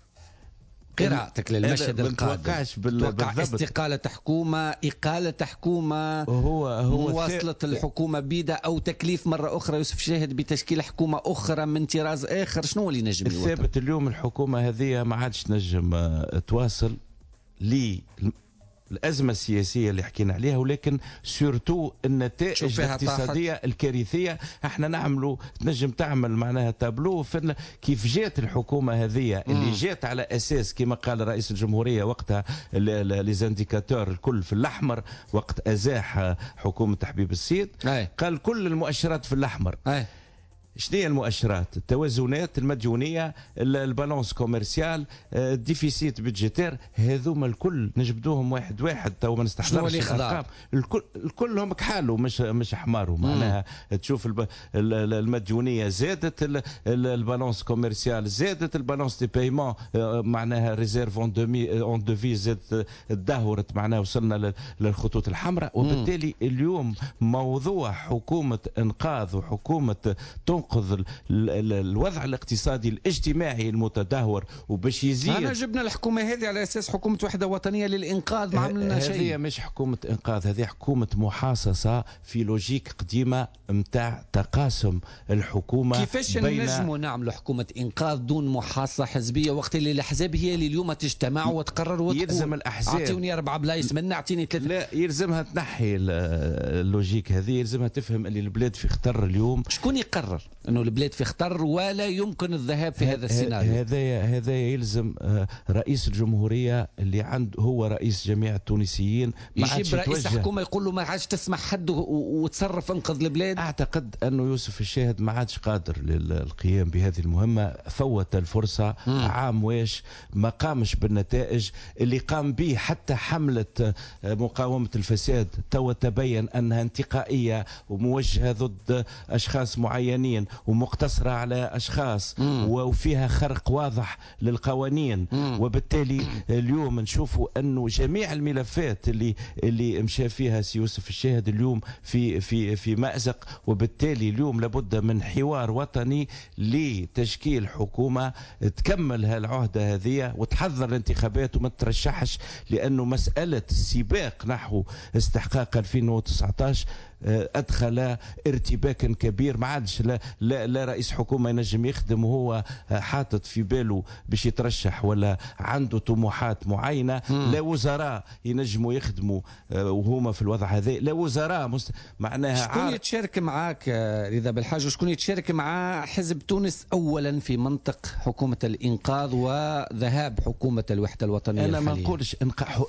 S2: قراءتك للمشهد القادم. توقع استقالة حكومة، إقالة حكومة،
S12: هو هو
S2: مواصلة الحكومة بيدا أو تكليف مرة أخرى يوسف شاهد بتشكيل حكومة أخرى من طراز آخر؟ شنو اللي نجم
S12: الثابت اليوم الحكومة هذه ما عادش نجم تواصل لي الأزمة السياسية اللي حكينا عليها، ولكن سورتو النتائج الاقتصادية الكارثية. احنا نعملوا تنجم تعمل معناها تابلو في كيف جات الحكومة هذه اللي جات على أساس كما قال رئيس الجمهورية وقتها ليزانديكاتور الكل في الأحمر وقت أزاح حكومة حبيب السيد.
S2: أي.
S12: قال كل المؤشرات في الأحمر.
S2: أي.
S12: شنو هي المؤشرات؟ التوازنات المديونيه، البالانس كوميرسيال، الديفيسيت بيدجيتير، هذوما الكل نجبدوهم واحد واحد تو ما نستحضرش الارقام. الكل الكلهم كحالوا مش مش حماروا. معناها تشوف المديونيه زادت، البالانس كوميرسيال زادت، البالانس دي بايمون معناها ريزيرف اون دومي اون دوفي زادت تدهورت، معناها وصلنا للخطوط الحمراء. وبالتالي اليوم موضوع حكومه انقاذ وحكومه تنقذ ينقذ الوضع الاقتصادي الاجتماعي المتدهور وباش يزيد.
S2: أنا جبنا الحكومة هذه على أساس حكومة وحدة وطنية للإنقاذ، ما عملنا شيء.
S12: هذه مش حكومة إنقاذ، هذه حكومة محاصصة في لوجيك قديمة متاع تقاسم الحكومة.
S2: كيفاش نجموا نعملوا حكومة إنقاذ دون محاصصة حزبية وقت اللي الأحزاب هي اللي اليوم تجتمع وتقرر وتقول
S12: يلزم الأحزاب
S2: أعطوني أربعة بلايص منا أعطيني ثلاثة.
S12: لا، يلزمها تنحي اللوجيك هذه، يلزمها تفهم اللي البلاد في خطر اليوم.
S2: شكون يقرر أنه البلاد في خطر ولا يمكن الذهاب في هذا السيناريو؟
S12: هذا هذا يلزم رئيس الجمهورية اللي عنده هو رئيس جميع التونسيين
S2: يجيب رئيس الحكومة يقول له ما عادش تسمح حد وتصرف انقذ البلاد.
S12: أعتقد أنه يوسف الشاهد ما عادش قادر للقيام بهذه المهمة، فوت الفرصة. مم. عام واش ما قامش بالنتائج اللي قام به، حتى حملة مقاومة الفساد توا تبين أنها انتقائية وموجهة ضد أشخاص معينين ومقتصرة على أشخاص. مم. وفيها خرق واضح للقوانين. مم. وبالتالي اليوم نشوفوا أنه جميع الملفات اللي اللي مشى فيها سي يوسف الشاهد اليوم في في في مأزق، وبالتالي اليوم لابد من حوار وطني لتشكيل حكومة تكمل هالعهدة هذه وتحضر الانتخابات وما ترشحش، لأنه مسألة السباق نحو استحقاق ألفين وتسعة عشر أدخل ارتباكا كبير. ما عادش لا, لا, لا رئيس حكومة ينجم يخدم وهو حاطط في باله باش يترشح ولا عنده طموحات معينة. مم. لا وزراء ينجموا يخدموا وهما في الوضع هذا، لا وزراء مست... معناها
S2: شكون عار... يتشارك معاك رضا بالحاج، وشكون يتشارك مع حزب تونس أولا في منطق حكومة الإنقاذ وذهاب حكومة الوحدة الوطنية
S12: أنا
S2: الحالية؟
S12: ما نقولش انق...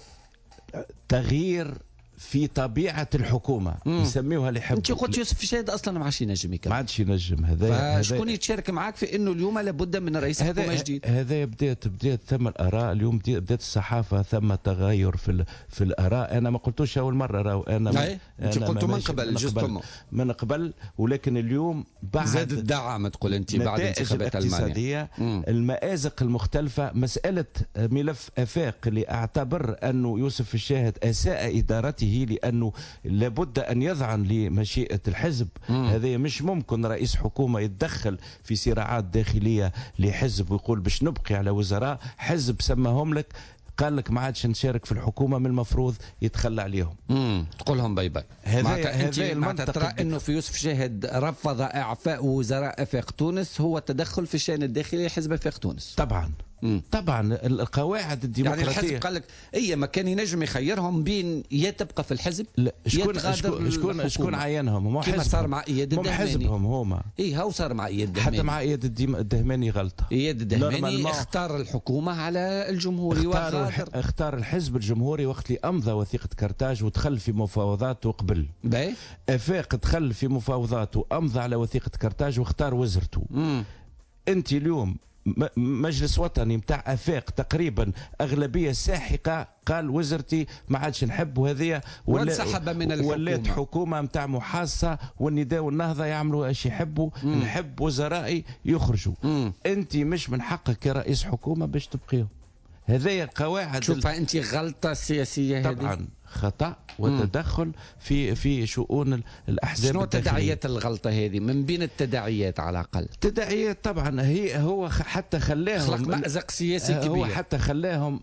S12: تغيير في طبيعة الحكومة. مم. يسميوها اللي يحب.
S2: انت قلت يوسف الشاهد اصلا ما عادش ينجم يكمل،
S12: ما عادش ينجم. هذا
S2: شكون يتشارك معك في انه اليوم لابد من رئيس حكومة جديد؟
S12: هذا بدات بدات ثم الاراء اليوم، بدات الصحافة ثم تغير في في الاراء. انا ما قلتوش اول مرة، راهو انا
S2: انت قلتوا من قبل
S12: من, من قبل، ولكن اليوم بعد
S2: زاد الدعم تقول انت بعد انتخابات المانيا
S12: المآزق المختلفة. مسألة ملف افاق اللي اعتبر انه يوسف الشاهد اساء ادارته لأنه لابد أن يذعن لمشيئة الحزب. هذا مش ممكن رئيس حكومة يتدخل في صراعات داخلية لحزب ويقول باش نبقي على وزراء حزب سماهم لك قال لك ما عادش نشارك في الحكومة، من المفروض يتخلى عليهم.
S2: امم تقولهم باي باي.
S12: هذا انت
S2: المنطق ترى انه في يوسف شاهد رفض اعفاء وزراء افاق تونس هو التدخل في الشأن الداخلي لحزب افاق تونس.
S12: طبعا. مم. طبعا القواعد الديمقراطيه
S2: يعني الحزب قال لك اي ما كان ينجم يخيرهم بين يا تبقى في الحزب
S12: لا شكون شكون شكون, شكون عينهم؟ مو
S2: كما صار مع اياد الدهماني.
S12: حزبهم هما
S2: اي هاو صار مع اياد الدهماني.
S12: حتى مع اياد الدهماني غلطه.
S2: اياد الدهماني اختار الحكومه على الجمهوري
S12: اختار, اختار الحزب الجمهوري وقت اللي امضى وثيقه كرتاج ودخل في مفاوضات وقبل.
S2: باي
S12: افاق دخل في مفاوضات وامضى على وثيقه كرتاج واختار وزرته.
S2: مم.
S12: انت اليوم مجلس وطني متاع افاق تقريبا اغلبيه ساحقه قال وزرتي ما عادش نحب، وهذه
S2: وانسحب من الحكومه،
S12: ولات حكومه متاع محاصه والنداء والنهضه يعملوا ايش يحبوا. مم. نحب وزرائي يخرجوا. مم. انت مش من حقك كرئيس حكومه باش تبقيهم. هذه قواعد.
S2: شوفها انت غلطه سياسيه هذه
S12: طبعا خطأ وتدخل في في شؤون الاحزاب.
S2: شنو تداعيات الغلطه هذه من بين التداعيات على الاقل؟
S12: تداعيات طبعا هي هو حتى خلاهم
S2: خلق مأزق سياسي كبير.
S12: هو حتى خلاهم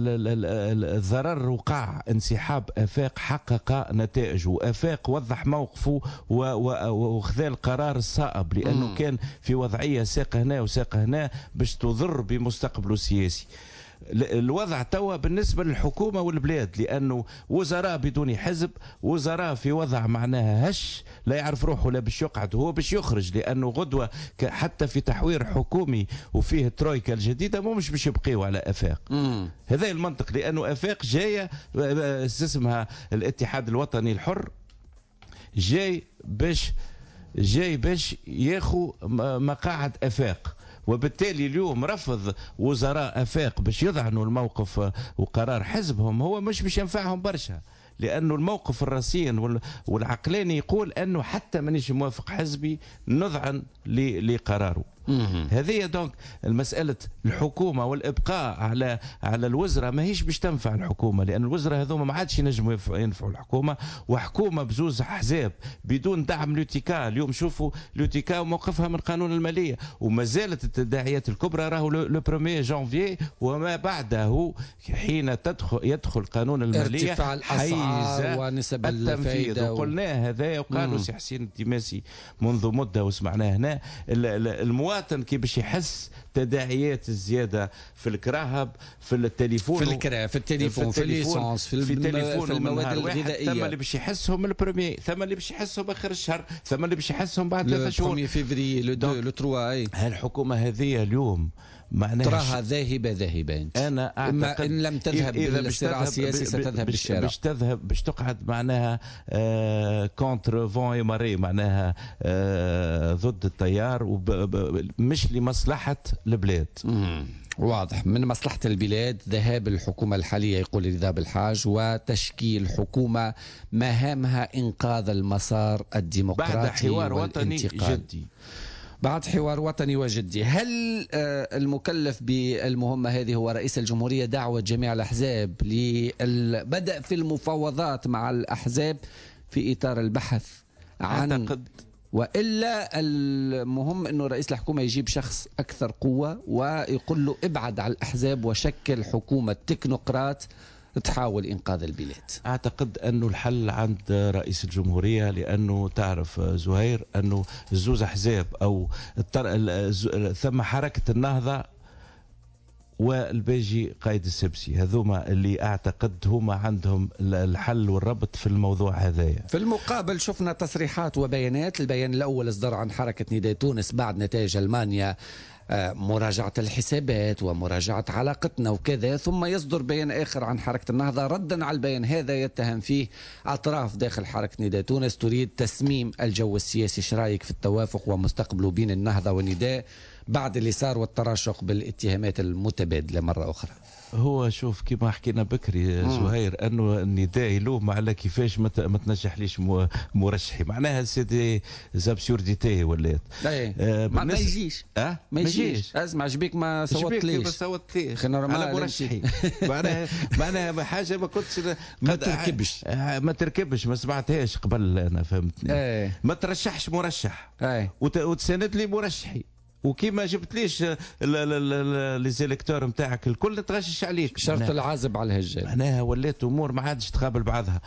S12: الضرر وقع. انسحاب افاق حقق نتائج، وافاق وضح موقفه وخذا القرار الصائب، لانه مم. كان في وضعيه ساق هنا وساق هنا باش تضر بمستقبله السياسي. الوضع توا بالنسبة للحكومة والبلاد، لأنه وزراء بدون حزب، وزراء في وضع معناها هش لا يعرف روحه لا باش يقعد هو باش يخرج، لأنه غدوة حتى في تحوير حكومي وفيه الترويكا الجديدة مو مش باش يبقيوا على أفاق. هذا المنطق، لأنه أفاق جاية اسمها الاتحاد الوطني الحر، جاي باش جاي باش ياخو مقاعد أفاق، وبالتالي اليوم رفض وزراء افاق باش يضعنوا الموقف وقرار حزبهم هو مش باش ينفعهم برشا، لانه الموقف الرصين والعقلاني يقول انه حتى مانيش موافق حزبي نضعن لقراره. هذه دونك المسألة الحكومة والإبقاء على على الوزراء ماهيش باش تنفع الحكومة، لأن الوزراء هذوما ما عادش ينجموا ينفعوا الحكومة، وحكومة بزوز أحزاب بدون دعم لوتيكا. اليوم شوفوا لوتيكا وموقفها من قانون المالية، وما زالت التداعيات الكبرى راهو لو بروميير جانفيي وما بعده حين تدخل يدخل قانون المالية
S2: ارتفاع الأسعار ونسب الفائدة.
S12: وقلنا هذا وقالوا سي حسين التماسي منذ مدة وسمعناه هنا. المواطن كي باش يحس تداعيات الزيادة في الكراهب، في التليفون،
S2: في الكرا في التليفون، في الليسانس، في,
S12: في التليفون،
S2: في المواد الغذائية.
S12: ثم اللي باش يحسهم البروميي، ثم اللي باش يحسهم اخر الشهر، ثم اللي باش يحسهم بعد ثلاثة شهور.
S2: البروميي فيفري لو دو لو تروا. اي
S12: الحكومة هذه اليوم معناها
S2: تراها ذاهبة ذاهبة.
S12: أنا أعتقد
S2: إن لم تذهب بالصراع السياسي ستذهب بالشارع.
S12: باش تذهب باش تقعد معناها كونتر فون ماري، معناها آه ضد التيار، مش لمصلحة البلاد.
S2: مم. واضح من مصلحة البلاد ذهاب الحكومة الحالية يقول رضا بالحاج وتشكيل حكومة مهامها إنقاذ المسار الديمقراطي
S12: بعد حوار وطني جدي.
S2: بعد حوار وطني وجدي. هل المكلف بالمهمة هذه هو رئيس الجمهورية دعوة جميع الأحزاب للبدء في المفاوضات مع الأحزاب في إطار البحث عن
S12: أعتقد،
S2: وإلا المهم أنه رئيس الحكومة يجيب شخص أكثر قوة ويقول له ابعد على الأحزاب وشكل حكومة تكنوقراط تحاول إنقاذ البلاد؟
S12: أعتقد أنه الحل عند رئيس الجمهورية، لأنه تعرف زهير أنه الزوز أحزاب أو ثم حركة النهضة والباجي قايد السبسي، هذوما اللي أعتقد هما عندهم الحل والربط في الموضوع هذايا.
S2: في المقابل شفنا تصريحات وبيانات. البيان الأول إصدر عن حركة نداء تونس بعد نتائج ألمانيا، مراجعة الحسابات ومراجعة علاقتنا وكذا، ثم يصدر بيان آخر عن حركة النهضة ردا على البيان هذا يتهم فيه أطراف داخل حركة نداء تونس تريد تسميم الجو السياسي. شرايك في التوافق ومستقبله بين النهضة والنداء بعد اللي صار والتراشق بالاتهامات المتبادلة مرة أخرى؟
S12: هو شوف كما حكينا بكري زهير انه النداء يلوم على كيفاش ما تنجحليش مرشحي، معناها سيدي زابسورديتي ولات.
S2: آه ما يجيش
S12: اه
S2: ما يجيش اسمع جبيك ما صوتليش
S12: ما صوتليش على مرشحي. معناها معناها حاجه ما كنتش
S2: ما تركبش
S12: ما تركبش ما سمعتهاش قبل انا فهمتني.
S2: آه.
S12: ما ترشحش مرشح
S2: آه.
S12: وتساند لي مرشحي، وكيما جبت ليش لي زيليكتور نتاعك الكل تغشش عليك.
S2: شرط العازب على الهجال.
S12: معناها ولات امور ما عادش تقابل بعضها.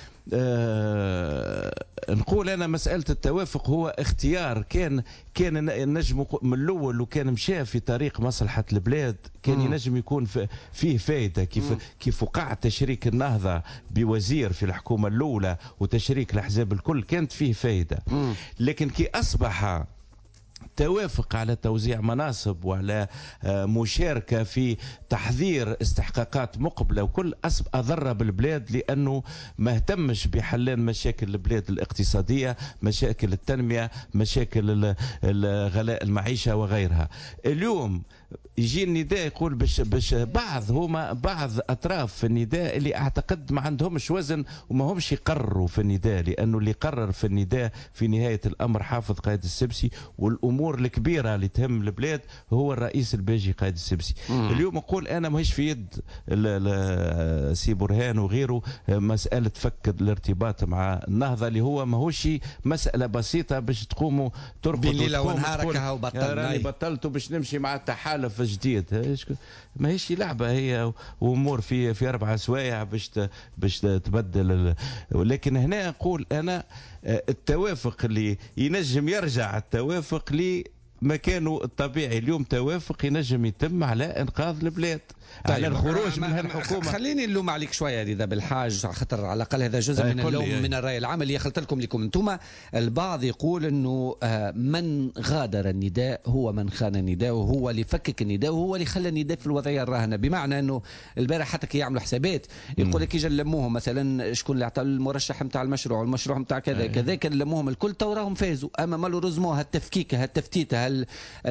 S12: آه نقول انا مساله التوافق هو اختيار كان كان النجم من الاول، وكان مشى في طريق مصلحه البلاد، كان مم. ينجم يكون فيه فائده. كيف مم. كيف وقع تشريك النهضه بوزير في الحكومه الاولى وتشريك الاحزاب الكل كانت فيه فائده. مم. لكن كي اصبح توافق على توزيع مناصب وعلى مشاركة في تحضير استحقاقات مقبلة وكل أضر بالبلاد، لأنه ما اهتمش بحلان مشاكل البلاد الاقتصادية، مشاكل التنمية، مشاكل غلاء المعيشة وغيرها. اليوم يجي النداء يقول باش باش بعض هما بعض اطراف في النداء اللي اعتقد ما عندهمش وزن وما همش يقرروا في النداء، لانه اللي قرر في النداء في نهايه الامر حافظ قايد السبسي، والامور الكبيره اللي تهم البلاد هو الرئيس الباجي قايد السبسي. مم. اليوم اقول انا ماهيش في يد سي برهان وغيره مساله فك الارتباط مع النهضه، اللي هو ماهوش مساله بسيطه باش تقوموا تربطوا
S2: بليله ونهارك هاو
S12: بطلت راني بطلت باش نمشي مع التحالف جديد. ماهيش لعبه هي وامور في في اربع سوايع باش باش تبدل. ولكن هنا اقول انا التوافق اللي ينجم يرجع التوافق لمكانه الطبيعي. اليوم توافق ينجم يتم على انقاذ البلاد، طيب على الخروج من هالحكومه.
S2: خليني نلوم عليك شويه رضا بالحاج، خاطر على الاقل هذا جزء من اللوم يعني. من الراي العام اللي خلت لكم لكم انتم. البعض يقول انه من غادر النداء هو من خان النداء، وهو اللي فكك النداء، وهو اللي خلى النداء في الوضعيه الراهنه. بمعنى انه البارح حتى كي يعملوا حسابات يقول لك يجي نلموهم مثلا شكون اللي عطى المرشح نتاع المشروع والمشروع نتاع كذا كذا، كان نلموهم الكل تو راهم فازوا. اما مالوريزمون هالتفكيكه هالتفتيته ال...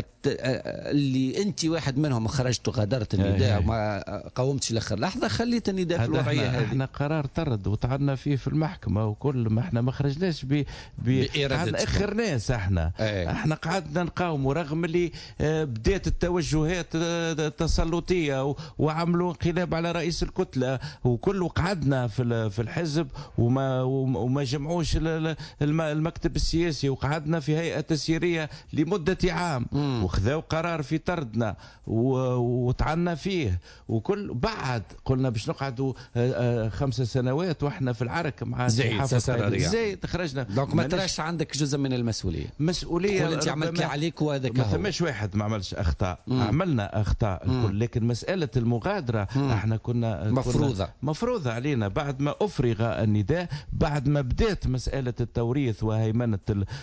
S2: اللي انت واحد منهم خرجت غادرت النداء وما قاومتش لاخر لحظه، خليت النداء في الوضعيه هذه.
S12: احنا قرار طرد وطعنا فيه في المحكمه وكل ما احنا ما خرجناش ب قعدنا اخر ناس. احنا
S2: أيه.
S12: احنا قعدنا نقاوموا رغم اللي بدات التوجهات التسلطيه وعملوا انقلاب على رئيس الكتله وكل، قعدنا في في الحزب وما وما جمعوش المكتب السياسي، وقعدنا في هيئه تسييريه لمده عام وخذوا قرار في طردنا وطعنا فيه وكل. بعد قلنا باش نقعدوا خمس سنوات واحنا في العرك مع
S2: زيد
S12: زيد خرجنا.
S2: دونك ما تراش عندك جزء من المسؤوليه؟
S12: مسؤوليه
S2: انت عملت اللي عليك وهذاك
S12: ما ثماش واحد ما عملش اخطاء. مم. عملنا اخطاء الكل، لكن مساله المغادره مم. احنا كنا
S2: مفروضه
S12: كنا مفروضه علينا بعد ما افرغ النداء، بعد ما بدات مساله التوريث وهيمنه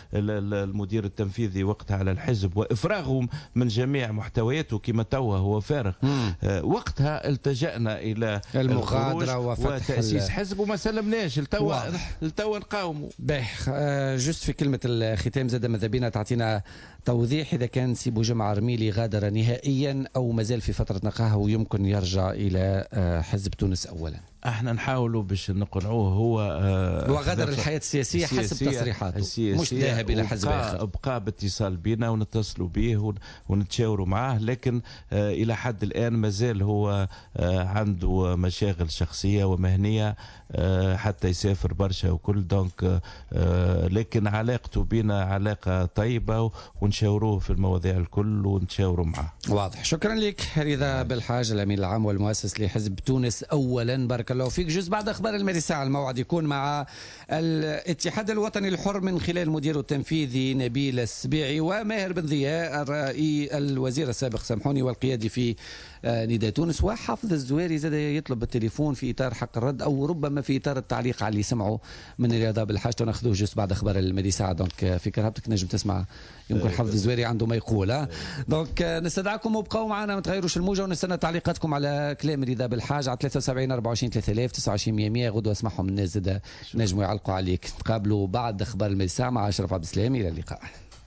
S12: المدير التنفيذي وقتها على الحزب وافراغه من جميع محتوياته كما توا هو فارغ. آه وقتها التجأنا الى
S2: المغادره
S12: وتاسيس حزب وما سلمناش لتوا لتوا نقاوموا.
S2: باهي آه جست في كلمه الختام زاد ماذا بينا تعطينا توضيح إذا كان سي بوجمع رميلي غادر نهائيا أو مازال في فترة نقاهه ويمكن يرجع إلى حزب تونس أولا؟
S12: احنا نحاولوا باش نقنعوه هو
S2: آه وغادر الحياة السياسية حسب تصريحاته، مش ذاهب إلى حزب آخر.
S12: بقى باتصال بنا ونتصلوا به ونتشاوروا معاه، لكن آه إلى حد الآن مازال هو آه عنده مشاغل شخصية ومهنية آه حتى يسافر برشا وكل. دونك آه لكن علاقته بنا علاقة طيبة ونشاوروه في المواضيع الكل ونتشاوروا معاه.
S2: واضح. شكرا لك رضا بالحاج الأمين العام والمؤسس لحزب تونس أولا، بارك الله فيك. جزء بعد أخبار المالي ساعة الموعد يكون مع الاتحاد الوطني الحر من خلال مديره التنفيذي نبيل السبيعي وماهر بن ضياء الرئيس الوزير السابق سامحوني والقيادي في نداء تونس، وحافظ الزويري زاد يطلب بالتليفون في إطار حق الرد أو ربما في إطار التعليق على اللي سمعوا من رضا بالحاج. وناخذوه جزء بعد أخبار المالي ساعة. دونك في كرهبتك نجم تسمع يمكن حافظ الزويري عنده ما يقول. دونك نستدعكم وبقوا معنا ما تغيروش الموجة، ونستنى تعليقاتكم على كلام رضا بالحاج على ثلاثة وسبعين أربعة وعشرين ثلاثة آلاف تسعة وعشرين مية مية. غدوة اسمعهم الناس زاد نجموا يعلقوا عليك. نتقابلوا بعد أخبار المالي ساعة مع أشرف عبد السلام. إلى اللقاء.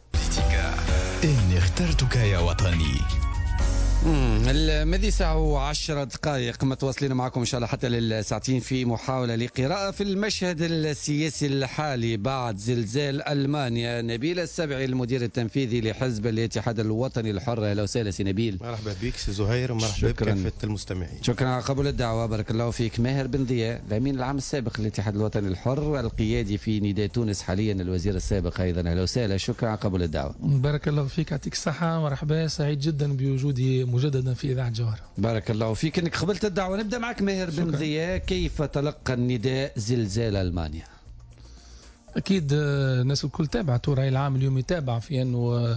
S1: إني اخترتك يا وطني.
S2: المذي ساعة عشر دقائق متواصلين معكم إن شاء الله حتى للساعتين في محاولة لقراءة في المشهد السياسي الحالي بعد زلزال ألمانيا. نبيل السبعي المدير التنفيذي لحزب الاتحاد الوطني الحر. أهلا وسهلا سي نبيل.
S13: مرحبا بك سي زهير ومرحبا بكافة المستمعين.
S2: شكرا على قبول الدعوة. بارك الله فيك. ماهر بن ضياء الأمين العام السابق للاتحاد الوطني الحر القيادي في نداء تونس حاليا الوزير السابق أيضا. أهلا وسهلا. شكرا على قبول الدعوة.
S14: بارك الله فيك يعطيك الصحة. مرحبا سعيد جدا بوجودي مجددا في إذاعة جوهرة.
S2: بارك الله فيك انك قبلت الدعوة. نبدأ معك ماهر بن ضياء، كيف تلقى النداء زلزال ألمانيا؟
S14: أكيد الناس الكل تابعت، الرأي العام اليوم يتابع في أنه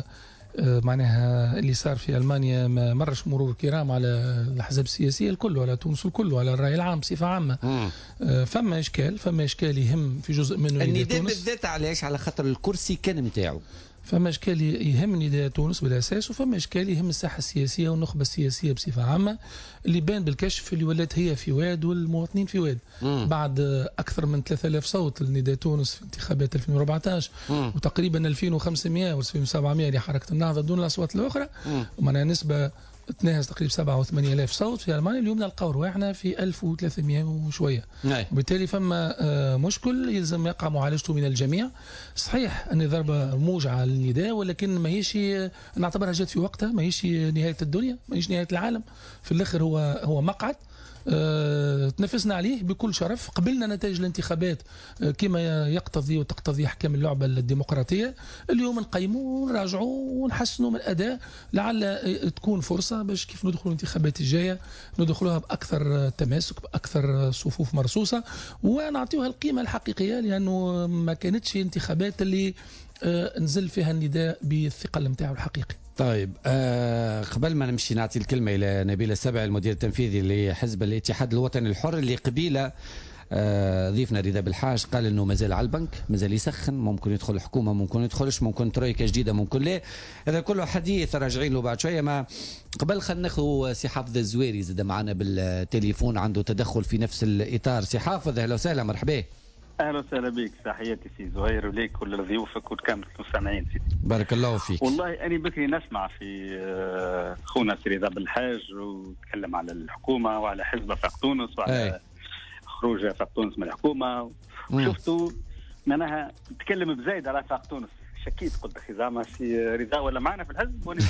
S14: معناها اللي صار في ألمانيا ما مرش مرور كرام على الأحزاب السياسية الكل وعلى تونس الكل وعلى الرأي العام بصفة عامة. مم. فما إشكال فما إشكال يهم في جزء منه
S2: النداء بالذات. علاش؟ على خاطر الكرسي كان متاعو.
S14: فما اشكال يهم نداء تونس بالاساس، وفما اشكال يهم الساحه السياسيه والنخبه السياسيه بصفه عامه اللي بان بالكشف اللي ولات هي في واد والمواطنين في واد. مم. بعد اكثر من ثلاثة آلاف صوت لنداء تونس في انتخابات ألفين وأربعطاش مم. وتقريبا ألفين وخمسمائة و ألفين وسبعمائة لحركه النهضه دون الاصوات الاخرى، ومعناها نسبه تناهز تقريبا سبعة وثمانين ألاف صوت في ألمانيا. اليوم نلقاو رواحنا في ألف وثلاثمائة وشويه. وبالتالي فما مشكل يلزم يقع معالجته من الجميع. صحيح أن ضربه موجعه للنداء، ولكن ماهيش نعتبرها جات في وقتها، ماهيش نهايه الدنيا، ماهيش نهايه العالم. في الاخر هو هو مقعد أه تنافسنا عليه بكل شرف. قبلنا نتائج الانتخابات أه كما يقتضي وتقتضي احكام اللعبه الديمقراطيه. اليوم نقيموا ونراجعوا ونحسنوا من الاداء، لعل تكون فرصه باش كيف ندخلوا الانتخابات الجايه ندخلوها باكثر تماسك، باكثر صفوف مرصوصه، ونعطيوها القيمه الحقيقيه، لانه ما كانتش انتخابات اللي أه نزل فيها النداء بالثقل نتاعو الحقيقي.
S2: طيب آه قبل ما نمشي نعطي الكلمة إلى نبيل السبعي المدير التنفيذي لحزب الاتحاد الوطني الحر، اللي قبيلة آه ضيفنا رضا بالحاج قال انه مازال على البنك، مازال يسخن، ممكن يدخل الحكومه، ممكن يدخلش، ممكن ترويكا جديده، ممكن لا. هذا كله حديث راجعين له بعد شويه. ما قبل خلينا ناخذ سي حافظ الزويري زاد معنا بالتليفون، عنده تدخل في نفس الاطار. سي حافظ اهلا وسهلا. مرحبا.
S15: اهلا وسهلا بك، تحياتي سي زهير وليك ولضيوفك وكامل المستمعين سيدي.
S2: بارك الله فيك.
S15: والله اني بكري نسمع في خونا سي رضا بالحاج وتكلم على الحكومه وعلى حزب وفاق تونس وعلى أي. خروج وفاق تونس من الحكومه، وشفتوا معناها تكلم بزايد على وفاق تونس. شكيت قلت اخي زعما سي رضا ولا معنا في الحزب وانا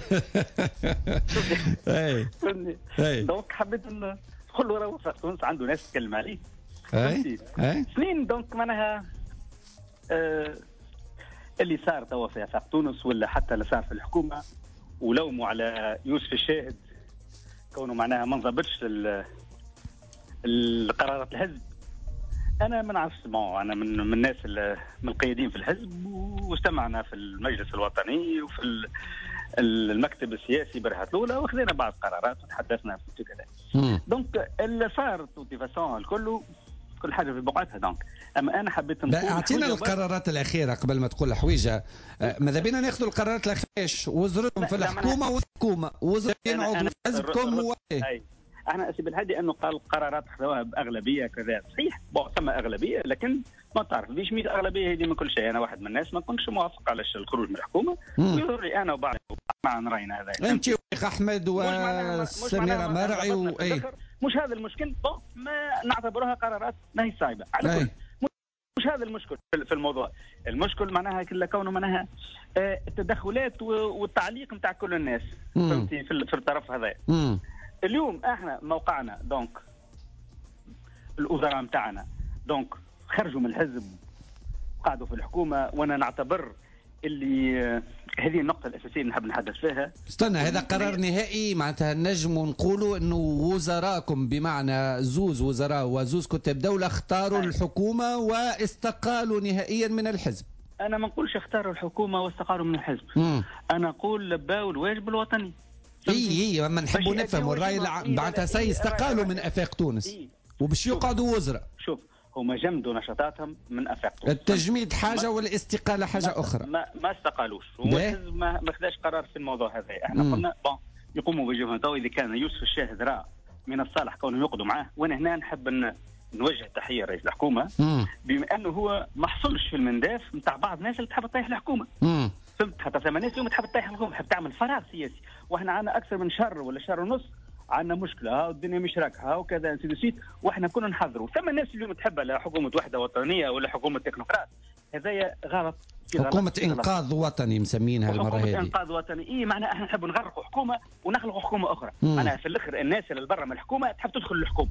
S2: اي
S15: اي دونك حبيت نقول له راه وفاق تونس عنده ناس تتكلم عليه.
S2: اي اي
S15: سنين دونك معناها آه اللي صار توا في وفاق تونس ولا حتى اللي صار في الحكومه ولوموا على يوسف الشاهد كونه معناها ما انضبطش القرارات الحزب. انا ما نعرفش، انا من من الناس من القيادين في الحزب واجتمعنا في المجلس الوطني وفي المكتب السياسي برهات الاولى وخذينا بعض القرارات وتحدثنا في كذا. دونك اللي صار توتيفاسيون الكل كل حاجه في بقعتها. دونك اما انا حبيت نقول
S2: اعطينا القرارات الاخيره قبل ما تقول حويجه. ماذا بينا ناخذ القرارات الاخيره وزرتهم في الحكومه والحكومه وزرين عضو حزبكم.
S15: احنا سي بالهادي انه قال القرارات خذوها باغلبيه كذا، صحيح ثم اغلبيه لكن ما تعرف ليش مية اغلبيه هذه من كل شيء. انا واحد من الناس ما كنتش موافق على الخروج من الحكومه ويظهر لي انا وبعض مع راينا هذا.
S2: انت والاخ احمد والسميره مرعي واي
S15: مش هذا المشكل. ما نعتبرها قرارات ما هي صايبه على كل. مش هذا المشكل في الموضوع. المشكل معناها كله كونه معناها التدخلات والتعليق نتاع كل الناس فهمتي في الطرف هذا. اليوم احنا موقعنا دونك الوزراء نتاعنا دونك خرجوا من الحزب قعدوا في الحكومه، وانا نعتبر اللي هذه النقطه الاساسيه اللي نحب نحدث فيها.
S2: استنى، هذا قرار نهائي معناتها نجم نقولوا انه وزراءكم بمعنى زوز وزراء وزوز كتاب دوله اختاروا أي. الحكومه واستقالوا نهائيا من الحزب.
S15: انا ما نقولش اختاروا الحكومه واستقالوا من الحزب. مم. انا اقول لباوا الواجب الوطني.
S2: اي اي ما نحبوا نفهموا الراي معناتها سي استقالوا من افاق تونس إيه. وباش يقعدوا وزراء.
S15: شوف هما جمدوا نشاطاتهم من افاق تونس.
S2: التجميد حاجه والاستقاله حاجه
S15: ما
S2: اخرى.
S15: ما, ما استقالوش، هو الحزب ما ما خداش قرار في الموضوع هذا. احنا مم. قلنا بون يقوموا بوجههم. اذا كان يوسف الشاهد راه من الصالح كونه يقعدوا معاه، وانا هنا نحب ان نوجه تحيه لرئيس الحكومه مم. بما انه هو ما حصلش في المنداف نتاع بعض الناس اللي تحب تطيح الحكومه. مم. فهمت؟ حتى ثم ناس اليوم تحب تطيح الحكومه، تحب تعمل فراغ سياسي، واحنا عندنا اكثر من شهر ولا شهر ونص عندنا مشكله، ها الدنيا مش راكحه وكذا نسيت، واحنا كنا نحضروا. ثم الناس اليوم تحب لا حكومه وحده وطنيه ولا حكومه تكنوقراط، هذايا غلط.
S2: حكومه انقاذ وطني مسمينها المره هذه.
S15: حكومه انقاذ وطني، اي معناها احنا نحب نغرقوا حكومه ونخلقوا حكومه اخرى. معناها في الاخر الناس اللي برا من الحكومه تحب تدخل الحكومه.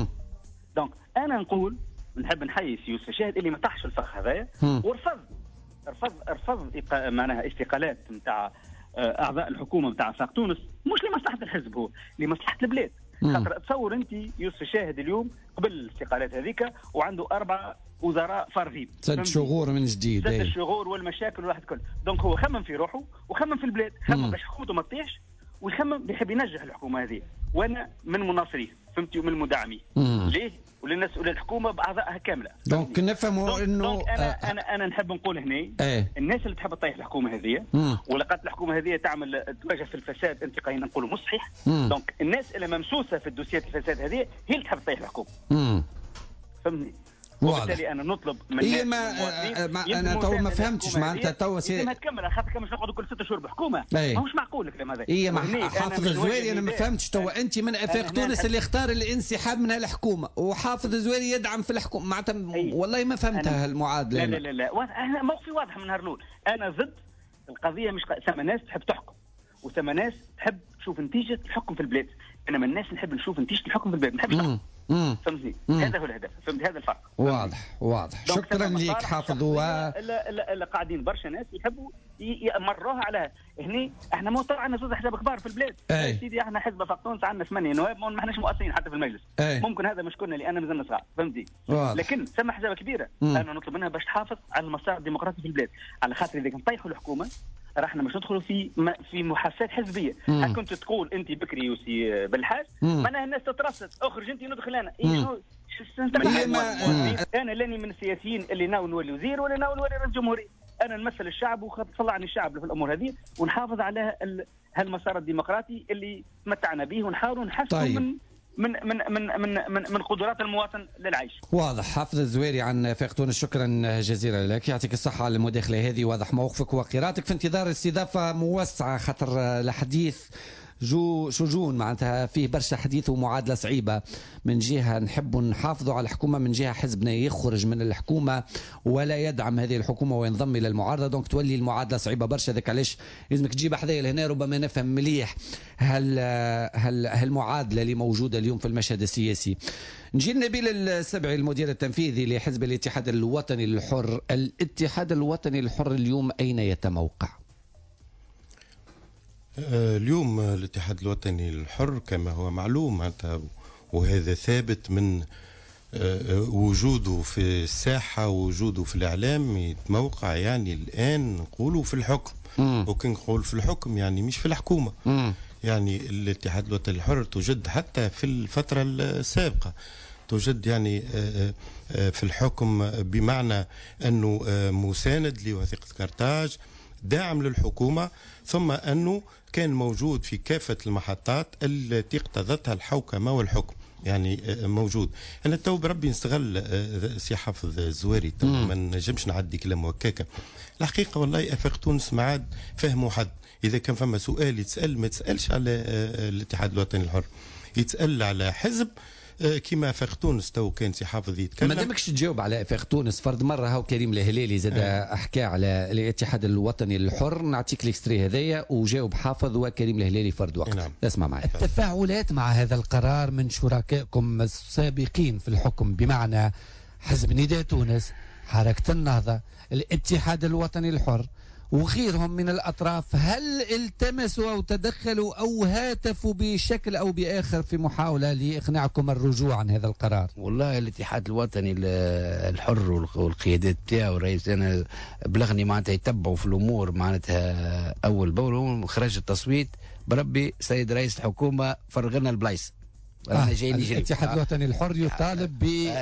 S15: دونك انا نقول نحب نحيي يوسف الشاهد اللي ما طاحش في الفخ هذايا ورفض رفض رفض معناها استقالات نتاع اعضاء الحكومه نتاع وفاق تونس، مش لمصلحه الحزب، هو لمصلحه البلاد. خاطر تصور انت يوسف الشاهد اليوم قبل الاستقالات هذيك وعنده اربع وزراء فارغين،
S2: ست شهور من جديد،
S15: ست شهور والمشاكل والواحد كل. دونك هو خمم في روحه وخمم في البلاد، خمم باش حكومته ما تطيحش ويخمم بيحب ينجح الحكومه هذه، وانا من مناصريه فهمتي ومن مدعميه. ليه؟ وللناس وللحكومه باعضائها كامله.
S2: دونك نفهموا انه
S15: انا آه انا انا نحب نقول هنا
S2: ايه.
S15: الناس اللي تحب تطيح الحكومه هذه ولقات الحكومه هذه تعمل تواجه في الفساد انتقائي نقولوا مش صحيح. دونك الناس اللي ممسوسه في الدوسيات الفساد هذه هي اللي تحب تطيح الحكومه. فهمني؟ وبالتالي انا نطلب من
S2: إيه ما, ما انا تو ما فهمتش معناتها تو
S15: سي ما تكمل خاطر كان مش نقعدوا كل ست شهور بحكومه. ماهوش معقول الكلام هذا.
S2: اي ما حافظ الزويري انا ما فهمتش تو انت من افاق تونس اللي اختار الانسحاب من الحكومه وحافظ الزويري يدعم في الحكومه معناتها والله ما فهمتها المعادله.
S15: لا لا لا لا انا موقفي واضح من نهار الاول. انا ضد القضيه، مش ثم ناس تحب تحكم وثم ناس تحب تشوف نتيجه الحكم في البلاد. انا من الناس نحب نشوف نتيجه الحكم في البلاد، ما نحبش نحكم. فهمتني؟ هذا هو الهدف، فهمت؟ هذا الفرق.
S2: واضح واضح. شكرا لك حافظ. و
S15: اللي قاعدين برشا ناس يحبوا يمروها على هني. احنا مو طبعا زوز احزاب كبار في البلاد سيدي. احنا حزب وفاق تونس عندنا ثمانية نواب، ما احناش مؤثرين حتى في المجلس. أي. ممكن هذا مشكلنا لان مازلنا صغار فهمتي. لكن ثم احزاب كبيره مم. انا نطلب منها باش تحافظ على المسار الديمقراطي في البلاد، على خاطر اذا نطيحوا الحكومه راح احنا مش ندخلوا في في محادثات حزبيه. كنت تقول انت بكري وسي بالحاج معناها الناس تترصد اخرج انت وندخل انا. اي شنو انا لاني من السياسيين اللي ناوي نولي وزير ولا ناوي نولي رئيس جمهوريه. انا نمثل الشعب وطلعني الشعب في الامور هذه ونحافظ على هالمسار الديمقراطي اللي تمتعنا به ونحاول نحسن طيب. من من من من من من, من قدرات المواطن للعيش.
S2: واضح. حافظ الزويري عن فاق تونس، شكرا جزيلا لك، يعطيك الصحة على المداخلة هذه، واضح موقفك وقراءتك في انتظار استضافة موسعة، خاطر الحديث جو شجون معناتها فيه برشا حديث ومعادلة صعيبة. من جهة نحب نحافظوا على الحكومة، من جهة حزبنا يخرج من الحكومة ولا يدعم هذه الحكومة وينضم إلى المعارضة، دونك تولي المعادلة صعيبة برشا. ذاك علاش لازمك تجيب حذايا لهنا ربما نفهم مليح هل هل هالمعادلة اللي موجودة اليوم في المشهد السياسي. نجي نبيل السبعي المدير التنفيذي لحزب الاتحاد الوطني الحر. الاتحاد الوطني الحر اليوم أين يتموقع؟
S13: اليوم الاتحاد الوطني الحر كما هو معلوم وهذا ثابت من وجوده في الساحة ووجوده في الإعلام، يتموقع يعني الآن نقولوا في الحكم. وكان نقول في الحكم يعني مش في الحكومة. مم. يعني الاتحاد الوطني الحر توجد حتى في الفترة السابقة، توجد يعني في الحكم بمعنى أنه مساند لوثيقة كرتاج، داعم للحكومة، ثم أنه كان موجود في كافة المحطات التي اقتضتها الحوكمة والحكم، يعني موجود. أنا تو بربي نستغل سي حافظ الزواري، تو ما نجمش نعدي كلام وكاكا. الحقيقة والله أفاق تونس ما عاد فهموا حد. إذا كان فما سؤال يتسأل ما تسألش على الاتحاد الوطني الحر، يتسأل على حزب كما افاق تونس. تو كان سي حافظ يتكلم،
S2: ما دامكش تجاوب على افاق تونس فرد مره. هاو كريم الهلالي زاد أه. احكى على الاتحاد الوطني الحر، نعطيك الاكستري هذايا وجاوب حافظ وكريم الهلالي فرد وقت. نعم. اسمع معي.
S16: التفاعلات مع هذا القرار من شركائكم السابقين في الحكم، بمعنى حزب نداء تونس، حركة النهضة، الاتحاد الوطني الحر وغيرهم من الأطراف، هل التمسوا أو تدخلوا أو هاتفوا بشكل أو بآخر في محاولة لإقناعكم الرجوع عن هذا القرار؟
S17: والله الاتحاد الوطني الحر والقيادات بتاعه رئيس أنا بلغني معناتها يتبعوا في الأمور معناتها أول بأول. خرج التصويت بربي سيد رئيس الحكومة فرغنا البلايص.
S16: آه الاتحاد الوطني الحر يطالب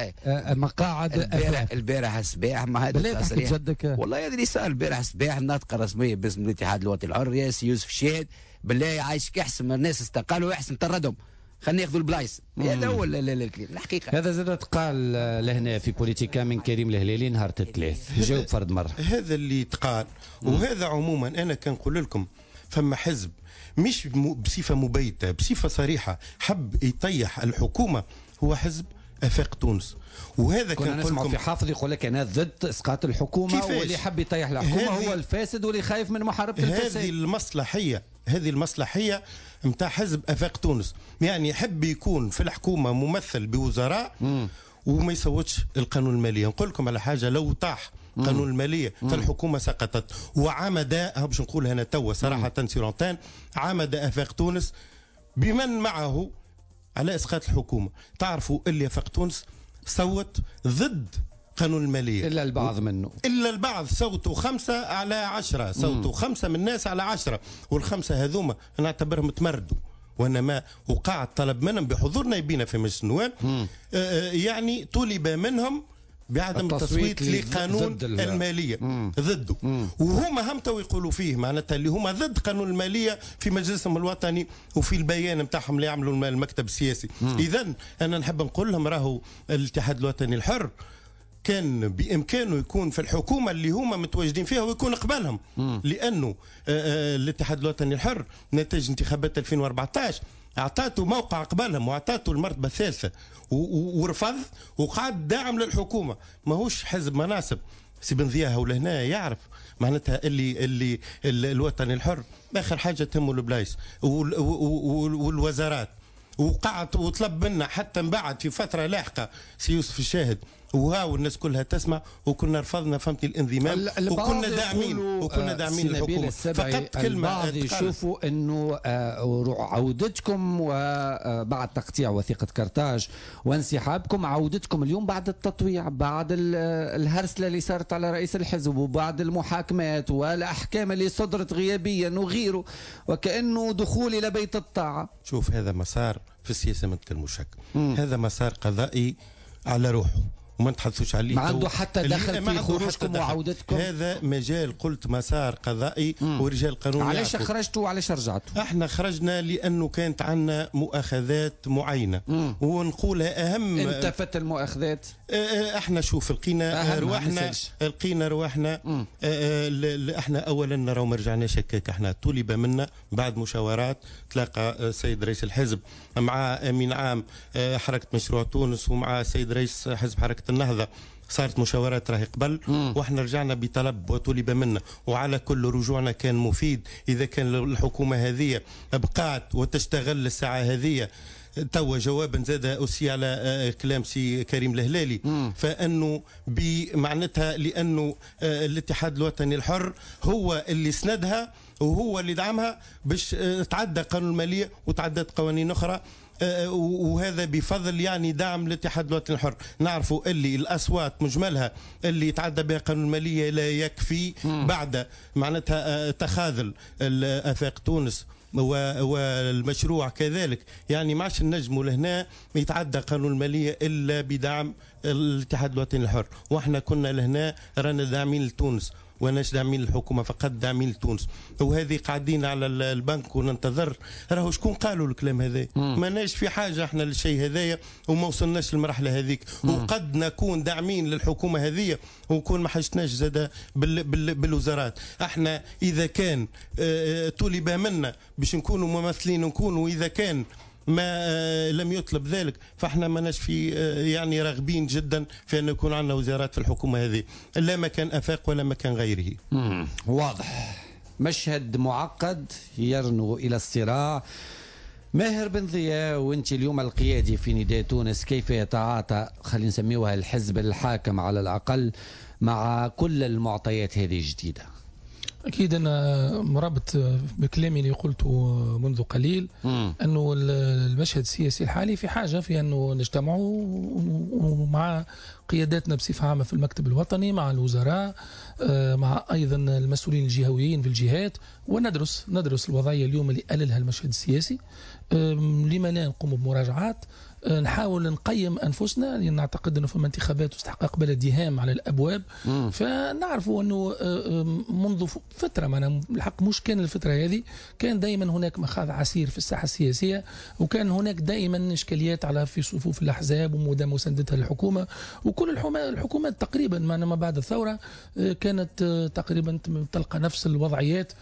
S16: بمقاعد
S17: البارح البارح الصباح مع هذا التصريح. والله هذا اللي صار البارح الصباح الناطقه رسميه باسم الاتحاد الوطني الحر يا سي يوسف شاد، بالله عايشك احسن الناس استقالوا احسن طردهم، خلينا ياخذوا البلايص. هذا هو الحقيقه.
S2: هذا زاد تقال لهنا في بوليتيكا من كريم الهلالي نهار الثلاث. جاوب فرد مره.
S13: هذا اللي تقال. وهذا عموما انا كنقول لكم فما حزب مش بصفة مبيتة، بصفة صريحة حب يطيح الحكومة، هو حزب افاق تونس. وهذا
S2: كنا نسمع في حافظ يقول لك انا ضد اسقاط الحكومة، واللي حب يطيح الحكومة هو الفاسد واللي خايف من محاربة الفساد.
S13: هذه المصلحية هذه المصلحية متاع حزب افاق تونس، يعني يحب يكون في الحكومة ممثل بوزراء م. وما يصوتش القانون المالي. نقول لكم على حاجة، لو طاح قانون المالية فالحكومة سقطت. وعمد باش نقول هنا توا صراحة سيرونتان، عمد افاق تونس بمن معه على اسقاط الحكومة. تعرفوا اللي افاق تونس صوت ضد قانون المالية
S2: إلا البعض منه،
S13: إلا البعض صوتوا خمسة على عشرة، صوتوا خمسة من الناس على عشرة، والخمسة هذوما أنا أعتبرهم تمردوا. وانا ما وقع طلب منهم بحضور نائبين في مجلس النواب، آه يعني طلب منهم بعدم التصويت لقانون الماليه مم. ضده مم. وهما هم تو يقولوا فيه معناتها اللي هما ضد قانون الماليه في مجلسهم الوطني وفي البيان نتاعهم اللي يعملوا المكتب السياسي. اذا انا نحب نقول لهم راهو الاتحاد الوطني الحر كان بامكانه يكون في الحكومه اللي هما متواجدين فيها ويكون قبالهم، لانه الاتحاد الوطني الحر نتائج انتخابات ألفين وأربعطاش اعطاته موقع قبالهم واعطاته المرتبه الثالثه ورفض وقعد داعم للحكومه. ماهوش حزب مناصب. سي بن ضياء ولهنا يعرف معناتها اللي اللي الوطني الحر اخر حاجه تهمه البلايص والوزارات، وقعد وطلب منا حتى من بعد في فتره لاحقه سي يوسف الشاهد وهاو الناس كلها تسمع وكنا رفضنا فهمتي الانضمام وكنا داعمين وكنا داعمين الحكومه.
S2: فقط كلمه البعض يشوفوا انه عودتكم وبعد تقطيع وثيقه كرتاج وانسحابكم عودتكم اليوم بعد التطويع، بعد الهرسله اللي صارت على رئيس الحزب وبعد المحاكمات والاحكام اللي صدرت غيابيا وغيره، وكانه دخول الى بيت الطاعه.
S13: شوف هذا مسار في السياسه ما نتكلموش هكا، هذا مسار قضائي على روحه وما نتحدثوش عليه.
S2: ما عنده حتى دخل في خروجكم وعودتكم.
S13: هذا مجال قلت مسار قضائي مم. ورجال قانون.
S2: علاش خرجتوا وعلاش رجعتوا؟
S13: احنا خرجنا لانه كانت عندنا مؤاخذات معينه مم. ونقولها اهم.
S2: انتفت المؤاخذات؟
S13: احنا شوف لقينا رواحنا لقينا رواحنا احنا اولا راهو ما رجعناش هكاك. احنا طلب منا بعد مشاورات تلاقى السيد رئيس الحزب مع امين عام حركه مشروع تونس ومع السيد رئيس حزب حركه النهضه، صارت مشاورات راهي قبل مم. واحنا رجعنا بطلب وطلب منا، وعلى كل رجوعنا كان مفيد. اذا كان الحكومه هذه بقات وتشتغل الساعه هذه توا جوابا زاد أسي على كلام سي كريم الهلالي مم. فانه بمعناتها لانه الاتحاد الوطني الحر هو اللي سندها وهو اللي دعمها باش تعدى قانون الماليه وتعدت قوانين اخرى، وهذا بفضل يعني دعم الاتحاد الوطني الحر. نعرفوا اللي الاصوات مجملها اللي يتعدى بها قانون الماليه لا يكفي مم. بعد معناتها تخاذل افاق تونس والمشروع كذلك، يعني ما عادش نجموا لهنا يتعدى قانون الماليه الا بدعم الاتحاد الوطني الحر. واحنا كنا لهنا رانا داعمين لتونس وناش داعمين الحكومه فقط داعمين لتونس، وهذه قاعدين على البنك وننتظر. راهو شكون قالوا الكلام هذا؟ ماناش في حاجه احنا للشيء هذايا وما وصلناش للمرحله هذيك، وقد نكون داعمين للحكومه هذه ونكون ما حاجتناش زاد بال بال بالوزارات. احنا اذا كان اه طلب منا باش نكونوا ممثلين نكونوا، واذا كان ما لم يطلب ذلك فاحنا ماناش في يعني راغبين جدا في ان يكون عندنا وزارات في الحكومه هذه، لا مكان افاق ولا مكان غيره.
S2: مم. واضح، مشهد معقد يرنو الى الصراع. ماهر بن ضياء، وانت اليوم القيادي في نداء تونس، كيف يتعاطى خلينا نسميوها الحزب الحاكم على الاقل مع كل المعطيات هذه الجديده؟
S14: أكيد أنا مرابط بكلامي اللي قلته منذ قليل مم. أنه المشهد السياسي الحالي في حاجة في أنه نجتمعوا ومع قياداتنا بصفة عامة في المكتب الوطني مع الوزراء مع أيضا المسؤولين الجهويين في الجهات، وندرس ندرس الوضعية اليوم اللي قللها المشهد السياسي. لما لا نقوم بمراجعات، نحاول نقيم انفسنا، لان نعتقد انه فما انتخابات واستحقاق بلدي هام على الابواب. مم. فنعرفوا انه منذ فتره، معنا الحق مش كان الفتره هذه، كان دائما هناك مخاض عسير في الساحه السياسيه، وكان هناك دائما اشكاليات على في صفوف الاحزاب ومدى مساندتها للحكومه، وكل الحكومات تقريبا معنا ما بعد الثوره كانت تقريبا تلقى نفس الوضعيات.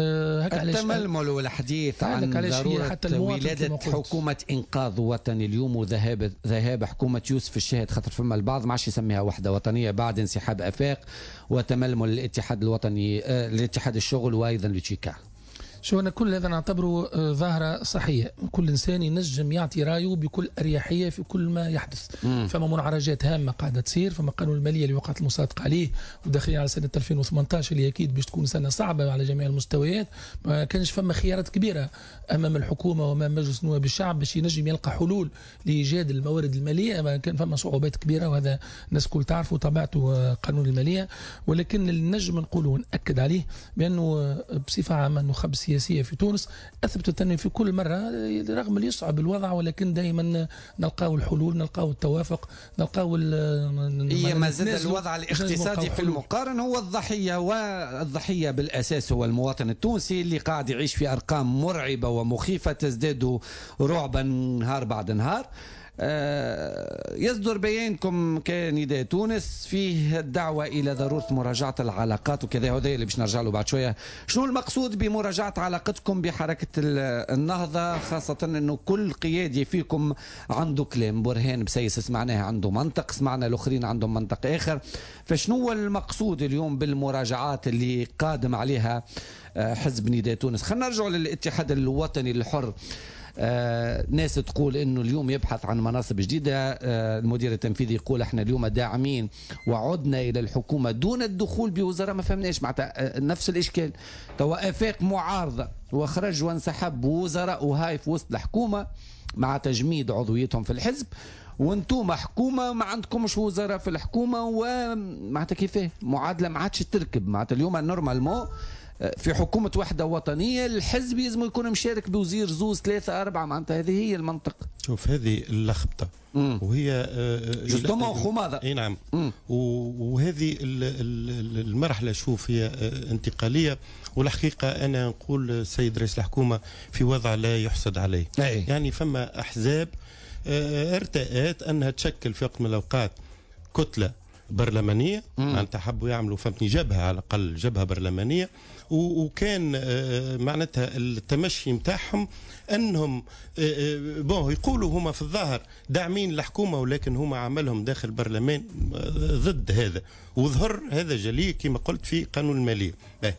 S2: التململ والحديث عن ضروره ولاده حكومه انقاذ وطني اليوم، وذهاب ذهاب حكومه يوسف الشاهد، خاطر فما البعض ما عادش يسميها وحده وطنيه بعد انسحاب افاق وتململ الاتحاد الوطني آه الاتحاد الشغل وايضا لوتشيكا.
S14: شو أنا كل هذا نعتبره ظاهرة صحية، كل إنسان ينجم يعطي رأيه بكل أريحية في كل ما يحدث. مم. فما منعرجات هامة قاعدة تصير، فما قانون المالية اللي وقعت المصادقة عليه وداخلين على سنة ألفين وثمانية عشر اللي أكيد باش تكون سنة صعبة على جميع المستويات. ما كانش فما خيارات كبيرة أمام الحكومة وأمام مجلس نواب الشعب باش ينجم يلقى حلول لإيجاد الموارد المالية. ما كان فما صعوبات كبيرة، وهذا الناس كل تعرفوا طبيعته قانون المالية. ولكن اللي نجم نقوله ونأكد عليه بأنه بصفة عامة النخب السياسية في تونس أثبتت أن في كل مرة رغم اللي يصعب الوضع، ولكن دائما نلقاو الحلول، نلقاو التوافق، نلقاو
S2: هي ما زاد الوضع الاقتصادي في المقارن هو الضحية، والضحية بالأساس هو المواطن التونسي اللي قاعد يعيش في أرقام مرعبة ومخيفة تزداد رعبا نهار بعد نهار. يصدر بيانكم كنداء تونس فيه الدعوة إلى ضرورة مراجعة العلاقات وكذا، هذا اللي باش نرجع له بعد شوية. شنو المقصود بمراجعة علاقتكم بحركة النهضة، خاصة أنه كل قيادي فيكم عنده كلام؟ برهان بسيس سمعناه عنده منطق، سمعنا الآخرين عندهم منطق آخر. فشنو هو المقصود اليوم بالمراجعات اللي قادم عليها حزب نداء تونس؟ خلينا نرجع للاتحاد الوطني الحر. آه ناس تقول انه اليوم يبحث عن مناصب جديده، آه المدير التنفيذي يقول احنا اليوم داعمين وعدنا الى الحكومه دون الدخول بوزراء. ما فهمناش معناتها آه نفس الاشكال. توا افاق معارضه وخرج وانسحب وزراء وهاي في وسط الحكومة مع تجميد عضويتهم في الحزب، وانتم حكومه ما عندكمش وزراء في الحكومه، ومعناتها كيفاه معادله ما عادش تركب. معناتها اليوم نورمالمون في حكومه وحده وطنيه الحزب لازم يكون مشارك بوزير زوز ثلاثه اربعه، معناتها هذه هي المنطق.
S13: شوف هذه اللخبطه وهي
S2: جوستومون خماضه.
S13: اي نعم. وهذه المرحله شوف هي انتقاليه، والحقيقه انا نقول السيد رئيس الحكومه في وضع لا يحسد عليه.
S2: أي.
S13: يعني فما احزاب ارتأت انها تشكل في وقت من الاوقات كتله برلمانيه، معناتها حبوا يعملوا فهمتني جبهه على الاقل جبهه برلمانيه، وكان معناتها التمشي نتاعهم انهم بون يقولوا هما في الظاهر داعمين الحكومه، ولكن هما عملهم داخل البرلمان ضد هذا، وظهر هذا جلي كما قلت في قانون الماليه.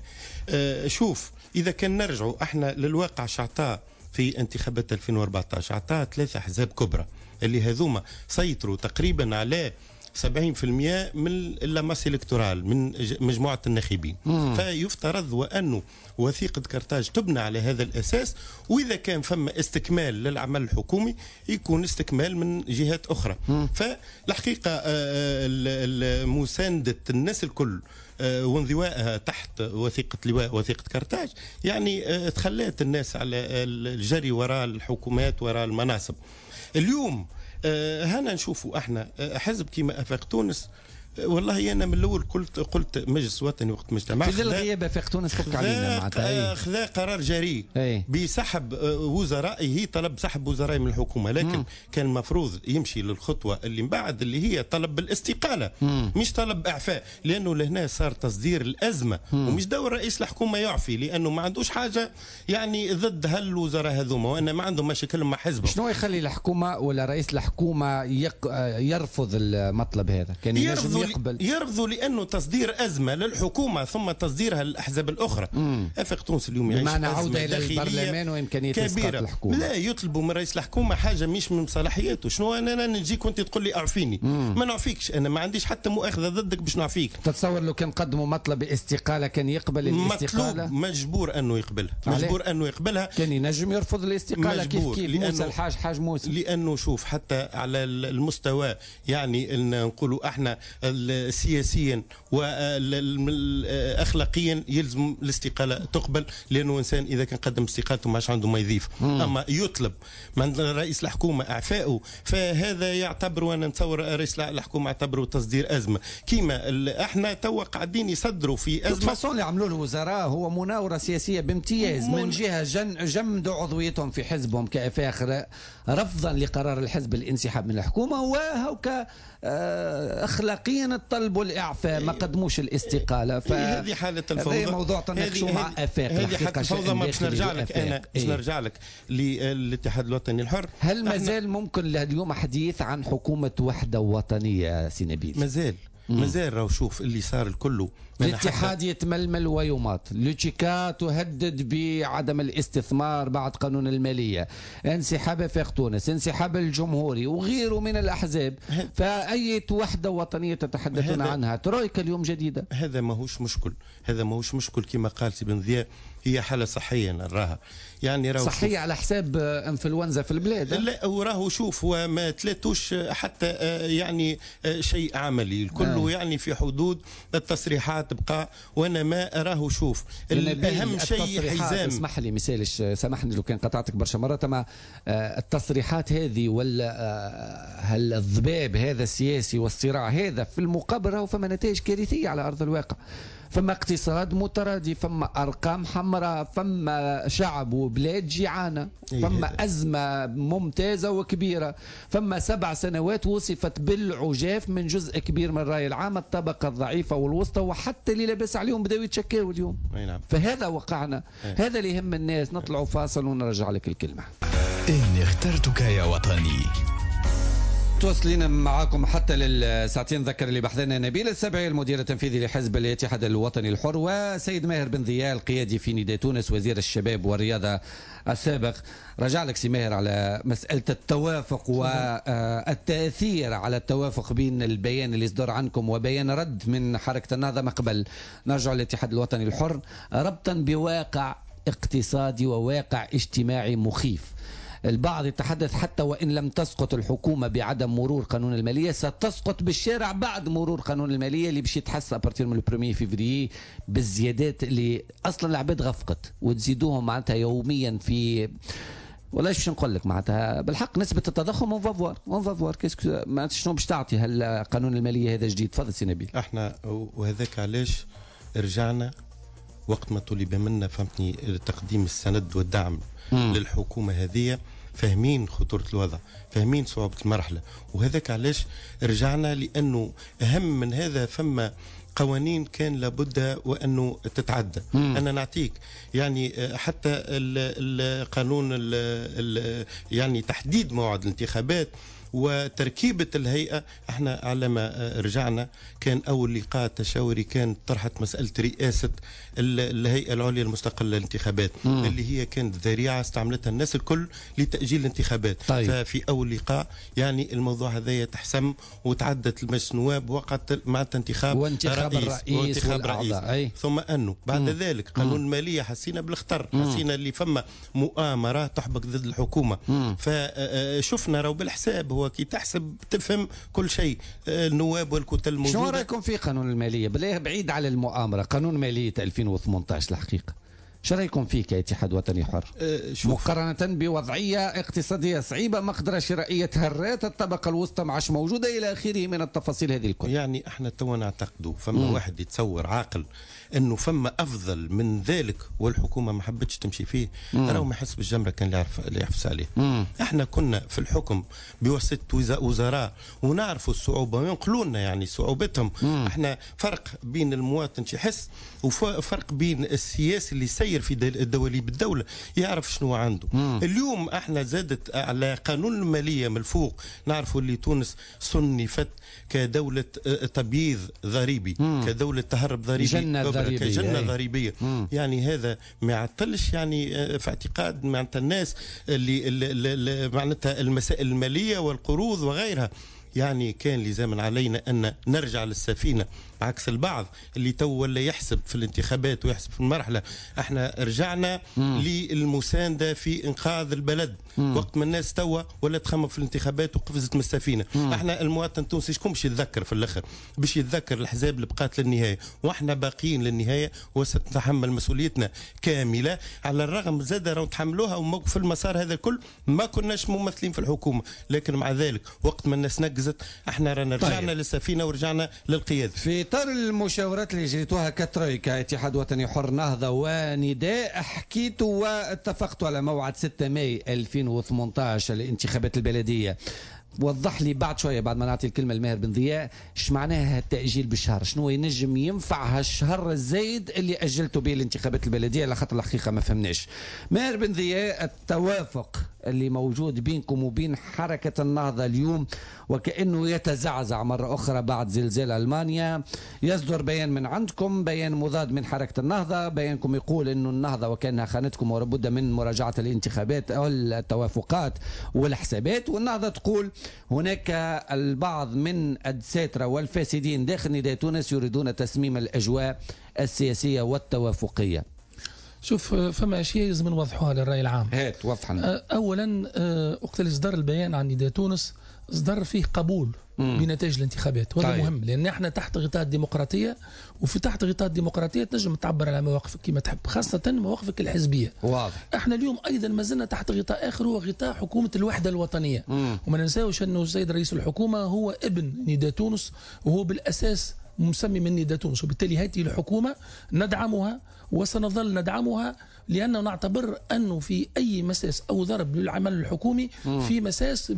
S13: شوف اذا كان نرجعوا احنا للواقع شعطاء في انتخابات ألفين وأربعة عشر، عطاها ثلاثة أحزاب كبرى اللي هذوما سيطروا تقريبا على سبعين بالمئة من اللمس الكتورال من مجموعة الناخبين. فيفترض وأنه وثيقة كرتاج تبنى على هذا الأساس، وإذا كان فما استكمال للعمل الحكومي يكون استكمال من جهات أخرى. فالحقيقة مساندة الناس الكل وانضوائها تحت وثيقة لواء وثيقة كرتاج يعني تخلات الناس على الجري وراء الحكومات وراء المناصب. اليوم هنا نشوفوا احنا حزب كيما افاق تونس، والله انا من الاول قلت قلت مجلس وطني وقت مجتمع
S2: في ظل غياب افاق تونس فك علينا معناتها
S13: خذا قرار جريء بسحب وزرائه، طلب سحب وزراء من الحكومه، لكن مم. كان المفروض يمشي للخطوه اللي من بعد اللي هي طلب بالاستقاله، مم. مش طلب اعفاء، لانه لهنا صار تصدير الازمه، مم. ومش دور رئيس الحكومه يعفي، لانه ما عندوش حاجه يعني ضد هالوزراء هذوما، وان ما عندهم مشاكلهم مع حزبه.
S2: شنو يخلي الحكومه ولا رئيس الحكومه يق... يرفض المطلب هذا؟ كان ينجم يقبل.
S13: يرفضوا لانه تصدير ازمه للحكومه ثم تصديرها للاحزاب الاخرى. افاق تونس اليوم يعيش
S2: بمعنى عوده الى البرلمان وامكانيه اسقاط الحكومه.
S13: لا يطلبوا من رئيس الحكومه حاجه مش من صلاحياته. شنو انا, أنا نجيك وانت تقول لي اعفيني؟ مم. ما نعفيكش، انا ما عنديش حتى مؤاخذه ضدك باش نعفيك.
S2: تتصور لو كان قدموا مطلب استقاله كان يقبل الاستقاله؟
S13: مطلوب مجبور انه يقبلها، مجبور انه يقبلها.
S2: كان ينجم يرفض الاستقاله كيف كيف موسى الحاج حاج موسى،
S13: لانه شوف حتى على المستوى يعني نقولوا احنا سياسيا واخلاقيا يلزم الاستقاله تقبل، لانه انسان اذا كان قدم استقالته ما عنده ما يضيف. مم. اما يطلب من رئيس الحكومه اعفائه فهذا يعتبر، وانا نتصور رئيس الحكومه يعتبره تصدير ازمه، كيما احنا تو قاعدين يصدروا في ازمه.
S2: الفاصون اللي عملوا الوزراء هو مناوره سياسيه بامتياز، من, من جهه جن جمدوا عضويتهم في حزبهم كافاخر رفضا لقرار الحزب الانسحاب من الحكومه، وهوك اخلاقيا طلبوا الاعفاء ما قدموش الاستقاله.
S13: فهذه حاله الفوضى،
S2: هذا موضوع تناقشوا مع افاق.
S13: هذه حاله الفوضى. ما باش نرجع لك انا باش إيه؟ نرجع لك للاتحاد الوطني الحر.
S2: هل مازال ممكن اليوم حديث عن حكومه وحده وطنيه سي نبيل؟
S13: مازال مازال راهو شوف اللي صار الكله.
S2: الاتحاد يتململ ويماط، لوتشيكا تهدد بعدم الاستثمار بعد قانون المالية، انسحاب افاق تونس، انسحاب الجمهوري وغيره من الأحزاب، فأي وحدة وطنية تتحدثون عنها؟ ترويكا اليوم جديدة.
S13: هذا ماهوش مشكل، هذا ماهوش مشكل كما قال سي بن ضياء، هي حالة صحية نراها يعني راهو
S2: صحية على حساب انفلونزا في البلاد.
S13: لا وراهو شوف وما تلاتوش حتى يعني شيء عملي، الكل يعني في حدود التصريحات تبقى، وانا ما اراه شوف الاهم شيء حزام.
S2: اسمح لي مثالش، سامحني لو كان قطعتك برشا مرات، ما التصريحات هذه ولا هل الضباب هذا السياسي والصراع هذا في المقابل راهو فما نتائج كارثيه على ارض الواقع. فما اقتصاد متردي، فما ارقام حمراء، فما شعب وبلاد جيعانه، فما ازمه ممتازه وكبيره، فما سبع سنوات وصفت بالعجاف من جزء كبير من الراي العام، الطبقه الضعيفه والوسطى وحتى اللي لاباس عليهم بداوا يتشكاوا اليوم.
S13: نعم.
S2: فهذا وقعنا. أي. هذا اللي يهم الناس. نطلعوا فاصل ونرجع لك الكلمه.
S1: إني اخترتك يا وطني.
S2: تواصلين معكم حتى للساعتين. ذكر اللي بحثنا نبيل السبعي المدير التنفيذي لحزب الاتحاد الوطني الحر، وسيد ماهر بن ضياء القيادي في نداء تونس وزير الشباب والرياضة السابق. رجع لك سي ماهر على مسألة التوافق والتأثير على التوافق بين البيان اللي صدر عنكم وبيان رد من حركة النهضة. ما قبل نرجع للاتحاد الوطني الحر ربطا بواقع اقتصادي وواقع اجتماعي مخيف. البعض يتحدث حتى وإن لم تسقط الحكومة بعدم مرور قانون المالية ستسقط بالشارع بعد مرور قانون المالية اللي باش يتحس أبارتير من البروميي فيفري بالزيادات اللي أصلا العباد غفقت وتزيدوهم معناتها يوميا في والله باش نقول لك معناتها بالحق نسبة التضخم اون فافوار اون فافوار كيسكو معناتها شنو باش تعطي هالقانون المالية هذا جديد. تفضل سي نبيل.
S13: احنا وهذاك علاش رجعنا وقت ما طلب منا فهمتني تقديم السند والدعم مم. للحكومة هذه فاهمين خطورة الوضع فاهمين صعوبة المرحلة وهذاك علاش رجعنا لأنه أهم من هذا فما قوانين كان لابد وأنه تتعدى. مم. أنا نعطيك يعني حتى القانون ال ال يعني تحديد موعد الانتخابات وتركيبة الهيئة. احنا على ما رجعنا كان أول لقاء تشاوري كان طرحت مسألة رئاسة الهيئة العليا المستقلة للانتخابات مم. اللي هي كانت ذريعة استعملتها الناس الكل لتأجيل الانتخابات. طيب. ففي أول لقاء يعني الموضوع هذا يتحسم وتعدت المجلس النواب وقعت مع انتخاب
S2: وانتخاب
S13: رئيس
S2: الرئيس
S13: وانتخاب رئيس
S2: أي.
S13: ثم أنه بعد مم. ذلك قانون المالية حسينا بالخطر مم. حسينا اللي فما مؤامرة تحبك ضد الحكومة. فشفنا رو بالحساب هو كي تحسب تفهم كل شيء النواب والكتل الموجودة.
S2: شو رأيكم في قانون المالية بالله بعيد على المؤامرة قانون مالية ألفين وثمانية عشر الحقيقة شو رأيكم فيه كاتحاد وطني حر أه مقارنة بوضعية اقتصادية صعيبة مقدرة شرائية هرات الطبقة الوسطى ما عادش موجودة إلى آخره من التفاصيل هذه الكل.
S13: يعني احنا توا نعتقدوا فما مم. واحد يتصور عاقل انه فما افضل من ذلك والحكومه ما حبتش تمشي فيه راهو ما يحس بالجمره كان اللي يعرف اللي يحفز عليه. مم. احنا كنا في الحكم بواسطه وزراء ونعرفوا الصعوبه وينقلوا لنا يعني صعوبتهم. مم. احنا فرق بين المواطن يحس وفرق بين السياسي اللي يسير في الدواليب الدوله يعرف شنو عنده. مم. اليوم احنا زادت على قانون الماليه من الفوق نعرفوا اللي تونس صنفت كدوله تبييض ضريبي مم. كدوله تهرب ضريبي كجنة ضريبية. يعني هذا ما يعطلش يعني في اعتقاد معناتها الناس اللي, اللي, اللي معناتها المسائل المالية والقروض وغيرها. يعني كان لزاما علينا أن نرجع للسفينة عكس البعض اللي تو ولا يحسب في الانتخابات ويحسب في المرحلة. احنا رجعنا مم. للمساندة في إنقاذ البلد. مم. وقت ما الناس توا ولا تخمم في الانتخابات وقفزت من السفينة. مم. احنا المواطن التونسي شكون باش يتذكر في الآخر باش يتذكر الأحزاب اللي بقات للنهاية واحنا باقيين للنهاية وستتحمل مسؤوليتنا كاملة على الرغم زاد راهو نتحملوها وموقف المسار هذا الكل ما كناش ممثلين في الحكومة لكن مع ذلك وقت ما الناس نقزت احنا رانا رجعنا طيب. للسفينة ورجعنا للقيادة.
S2: في اطار المشاورات اللي جريتوها كترويكا اتحاد وطني حر نهضه ونداء حكيتوا واتفقتوا على موعد ستة ماي ألفين وثمانية عشر للانتخابات البلديه. وضح لي بعد شويه بعد ما نعطي الكلمه لماهر بن ضياء ايش معناها التاجيل بشهر شنو ينجم ينفع هالشهر الزايد اللي اجلتوا به الانتخابات البلديه على خاطر الحقيقه ما فهمناش. ماهر بن ضياء التوافق اللي موجود بينكم وبين حركه النهضه اليوم وكانه يتزعزع مره اخرى بعد زلزال المانيا. يصدر بيان من عندكم بيان مضاد من حركه النهضه بيانكم يقول انه النهضه وكانها خانتكم ولابد من مراجعه الانتخابات او التوافقات والحسابات والنهضه تقول هناك البعض من الدساترة والفاسدين داخل نداء تونس يريدون تسميم الأجواء السياسية والتوافقية.
S14: شوف فما أشياء لازم نوضحوها للرأي العام.
S2: هات وضحنا.
S14: أولا وقت اللي صدر البيان عن نداء تونس صدر فيه قبول مم. بنتائج الانتخابات وهذا طيب. مهم لأن احنا تحت غطاء الديمقراطية وفي تحت غطاء الديمقراطية تنجم تعبر على مواقفك كما تحب خاصة مواقفك الحزبية.
S2: واضح.
S14: احنا اليوم أيضا ما زلنا تحت غطاء آخر هو غطاء حكومة الوحدة الوطنية. مم. وما ننساوش أنه السيد رئيس الحكومة هو ابن نداء تونس وهو بالأساس مسمي من نداء تونس وبالتالي هذه الحكومة ندعمها وسنظل ندعمها لأنه نعتبر أنه في أي مساس أو ضرب للعمل الحكومي مم. في مساس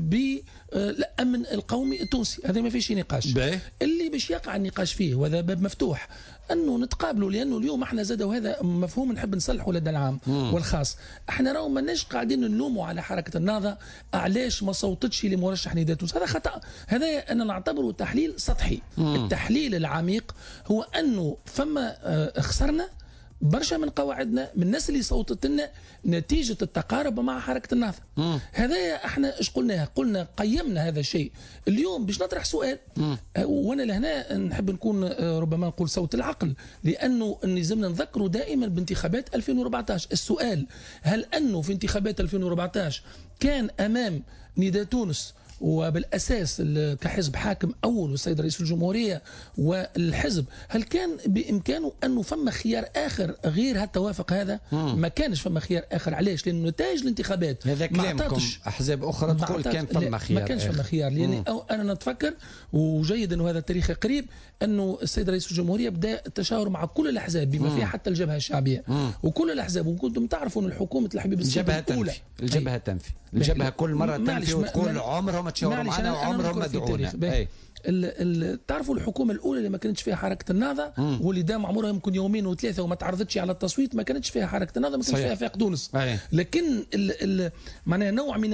S14: بالأمن القومي التونسي هذا ما فيش نقاش بيه. اللي باش يقع النقاش فيه وهذا باب مفتوح أنه نتقابلوا لأنه اليوم احنا زاد وهذا مفهوم نحب نصلحه لدى العام مم. والخاص احنا راهو ماناش قاعدين نلوموا على حركة النهضة علاش ما صوتتش لمرشح نداء تونس هذا خطأ هذا أنا نعتبره تحليل سطحي. مم. التحليل العميق هو أنه فما خسرنا برشا من قواعدنا من الناس اللي صوتت لنا نتيجه التقارب مع حركه النهضه. هذايا احنا ايش قلناها؟ قلنا قيمنا هذا الشيء. اليوم باش نطرح سؤال مم. وانا لهنا نحب نكون ربما نقول صوت العقل، لانه لازمنا نذكروا دائما بانتخابات ألفين وأربعطاش. السؤال هل انه في انتخابات ألفين وأربعطاش كان امام نداء تونس وبالاساس كحزب حاكم اول والسيد رئيس الجمهوريه والحزب، هل كان بامكانه انه فما خيار اخر غير هالتوافق هذا؟ مم. ما كانش فما خيار اخر. علاش؟ لانه نتائج الانتخابات
S2: هذا كلامكم احزاب اخرى تقول كان فما خيار،
S14: ما كانش فما خيار. لان أو انا نتفكر وجيد انه هذا التاريخ قريب انه السيد رئيس الجمهوريه بدا التشاور مع كل الاحزاب بما فيها حتى الجبهه الشعبيه. مم. وكل الاحزاب، وكنتم تعرفوا ان حكومه الحبيب السيد الاولى
S2: الجبهه تنفي الجبهه كل مره تنفي وتقول عمرهم تشاوروا معنا وعمرهم مدعونا.
S14: تعرفوا الحكومه الاولى اللي ما كانتش فيها حركه النهضه واللي دام عمرها يمكن يومين وثلاثه وما تعرضتش على التصويت، ما كانتش فيها حركه النهضه، ما كانش فيها فاق تونس. لكن معناها نوع من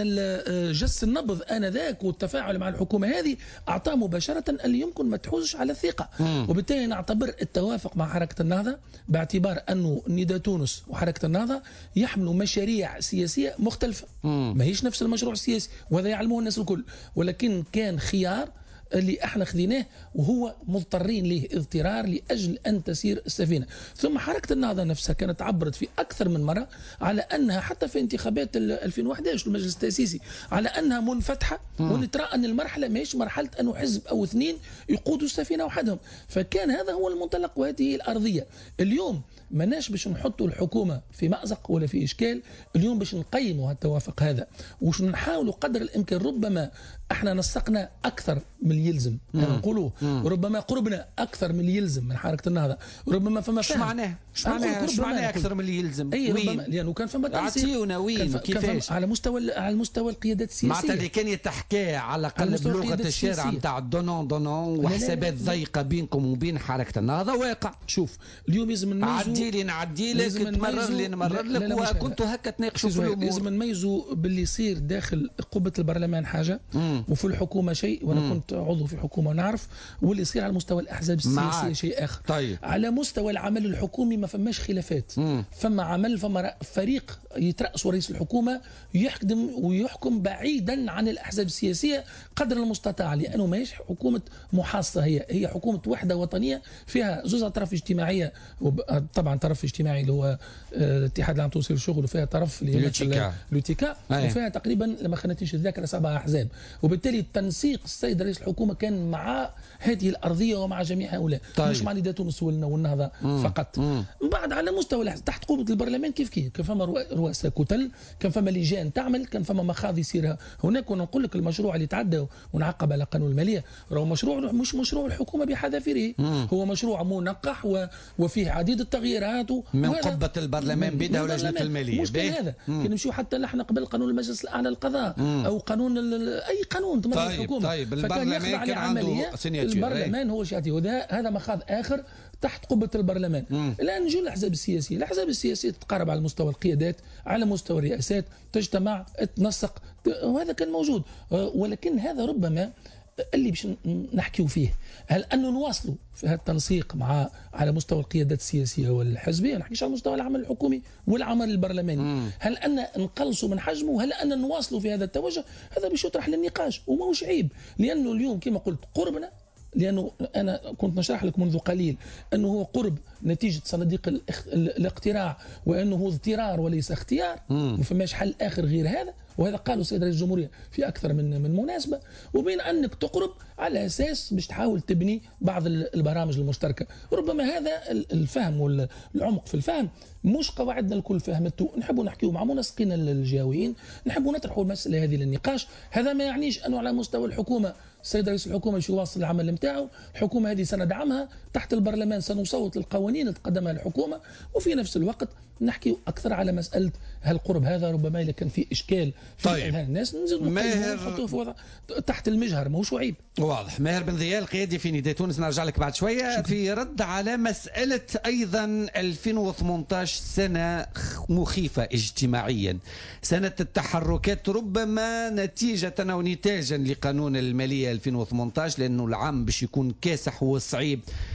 S14: جس النبض انذاك والتفاعل مع الحكومه هذه اعطاه مباشره اللي يمكن ما تحوزش على الثقه. مم. وبالتالي نعتبر التوافق مع حركه النهضه باعتبار انه نداء تونس وحركه النهضه يحملوا مشاريع سياسيه مختلفه. مم. ما هيش نفس المشروع السياسي، وهذا يعلموه الناس الكل، ولكن كان خيار اللي احنا خذيناه وهو مضطرين له اضطرار لاجل ان تسير السفينه. ثم حركه النهضه نفسها كانت عبرت في اكثر من مره على انها حتى في انتخابات ألفين وأحد عشر المجلس التاسيسي على انها منفتحه، ونترى ان المرحله ماهيش مرحله انه حزب او اثنين يقودوا السفينه وحدهم. فكان هذا هو المنطلق وهذه الارضيه. اليوم ماناش باش نحطوا الحكومه في مأزق ولا في اشكال، اليوم باش نقيموا التوافق هذا وش نحاولوا قدر الامكان. ربما احنا نسقنا اكثر من اللي يلزم نقولوه، وربما قربنا اكثر من اللي يلزم من حركه النهضه، وربما فما
S2: شو معناه شو معناه شو معناه اكثر من اللي يلزم؟
S14: اي ربما لانه كان فما
S2: تنسيق وين كيفاش
S14: على مستوى على المستوى القيادات السياسيه.
S2: معناتها اللي كان يتحكى على الاقل بلغه الشارع نتاع دونون دونون وحسابات ضيقه بينكم وبين حركه النهضه واقع.
S14: شوف اليوم لازم نميزوا،
S2: عدي لي نعدي لك تمرر لي نمرر لك، وكنتوا هكا تناقشوا في الامور.
S14: لازم نميزوا باللي يصير داخل قبه البرلمان حاجه مم. وفي الحكومه شيء، وانا مم. كنت عضو في حكومه ونعرف، واللي يصير على مستوى الاحزاب السياسيه شيء اخر.
S2: طيب.
S14: على مستوى العمل الحكومي ما فماش خلافات، مم. فما عمل، فما فريق يترأسه رئيس الحكومه يخدم ويحكم بعيدا عن الاحزاب السياسيه قدر المستطاع، لانه ماهيش حكومه محاصصه، هي هي حكومه وحده وطنيه فيها زوز اطراف اجتماعيه، طبعا طرف اجتماعي اللي هو الاتحاد العام التونسي للشغل، وفيها طرف اللي لوتيكا، وفيها تقريبا لما خانتنيش الذاكره سبع احزاب. وبالتالي التنسيق السيد رئيس الحكومه كان مع هذه الارضيه ومع جميع هؤلاء. طيب. مش مع نداء تونس والنهضه فقط. من بعد على مستوى تحت قوه البرلمان كيف كيف كان فما رؤساء كتل، كان فما لجان تعمل، كان فما مخاض يصير هناك. ونقول لك المشروع اللي تعدى ونعقب على قانون الماليه راهو مشروع مش مشروع الحكومه بحذافيره، هو مشروع منقح و... وفيه عديد التغييرات و...
S2: من قبه البرلمان بدا ولجنه الماليه.
S14: مش هذا كي نمشيو حتى نحن قبل قانون المجلس الاعلى للقضاء مم. او قانون ال... اي قانون تمر طيب الحكومه.
S2: طيب البرلمان كان عنده سيناتور،
S14: البرلمان هو شاتي، وهذا هذا مخاض اخر تحت قبه البرلمان. مم. الان نجوا الاحزاب السياسيه، الاحزاب السياسيه تتقارب على مستوى القيادات، على مستوى الرئاسات، تجتمع تنسق، وهذا كان موجود. ولكن هذا ربما اللي باش نحكيو فيه، هل انه نواصلوا في هذا التنسيق مع على مستوى القيادات السياسيه والحزبيه، ما نحكيش على مستوى العمل الحكومي والعمل البرلماني، مم. هل ان نقلصوا من حجمه، هل ان نواصلوا في هذا التوجه؟ هذا باش يطرح للنقاش وماهوش عيب، لانه اليوم كما قلت قربنا، لانه انا كنت نشرح لك منذ قليل انه هو قرب نتيجه صناديق الاقتراع، وانه هو اضطرار وليس اختيار، ما فماش حل اخر غير هذا، وهذا قالوا السيد رئيس الجمهوريه في اكثر من من مناسبه. وبين انك تقرب على اساس باش تحاول تبني بعض البرامج المشتركه، ربما هذا الفهم والعمق في الفهم مش قواعدنا الكل فهمته. نحبوا نحكيوا مع منسقين الجهويين، نحبوا نطرحوا المساله هذه للنقاش. هذا ما يعنيش انه على مستوى الحكومه السيد رئيس الحكومه باش يواصل العمل نتاعو، الحكومه هذه سندعمها، تحت البرلمان سنصوت للقوانين اللي تقدمها الحكومه، وفي نفس الوقت نحكي اكثر على مساله هالقرب هذا ربما اذا كان في اشكال في طيب. الناس نزيدوا نحطوه في وضع تحت المجهر، ماهوش عيب.
S2: واضح. ماهر بن ضيال قيادي في نداء تونس، نرجع لك بعد شويه. شكرا. في رد على مساله ايضا ألفين وثمانية عشر سنه مخيفه اجتماعيا، سنه التحركات، ربما نتيجه او نتاجا لقانون الماليه ألفين وثمانية عشر، لانه العام باش يكون كاسح وصعيب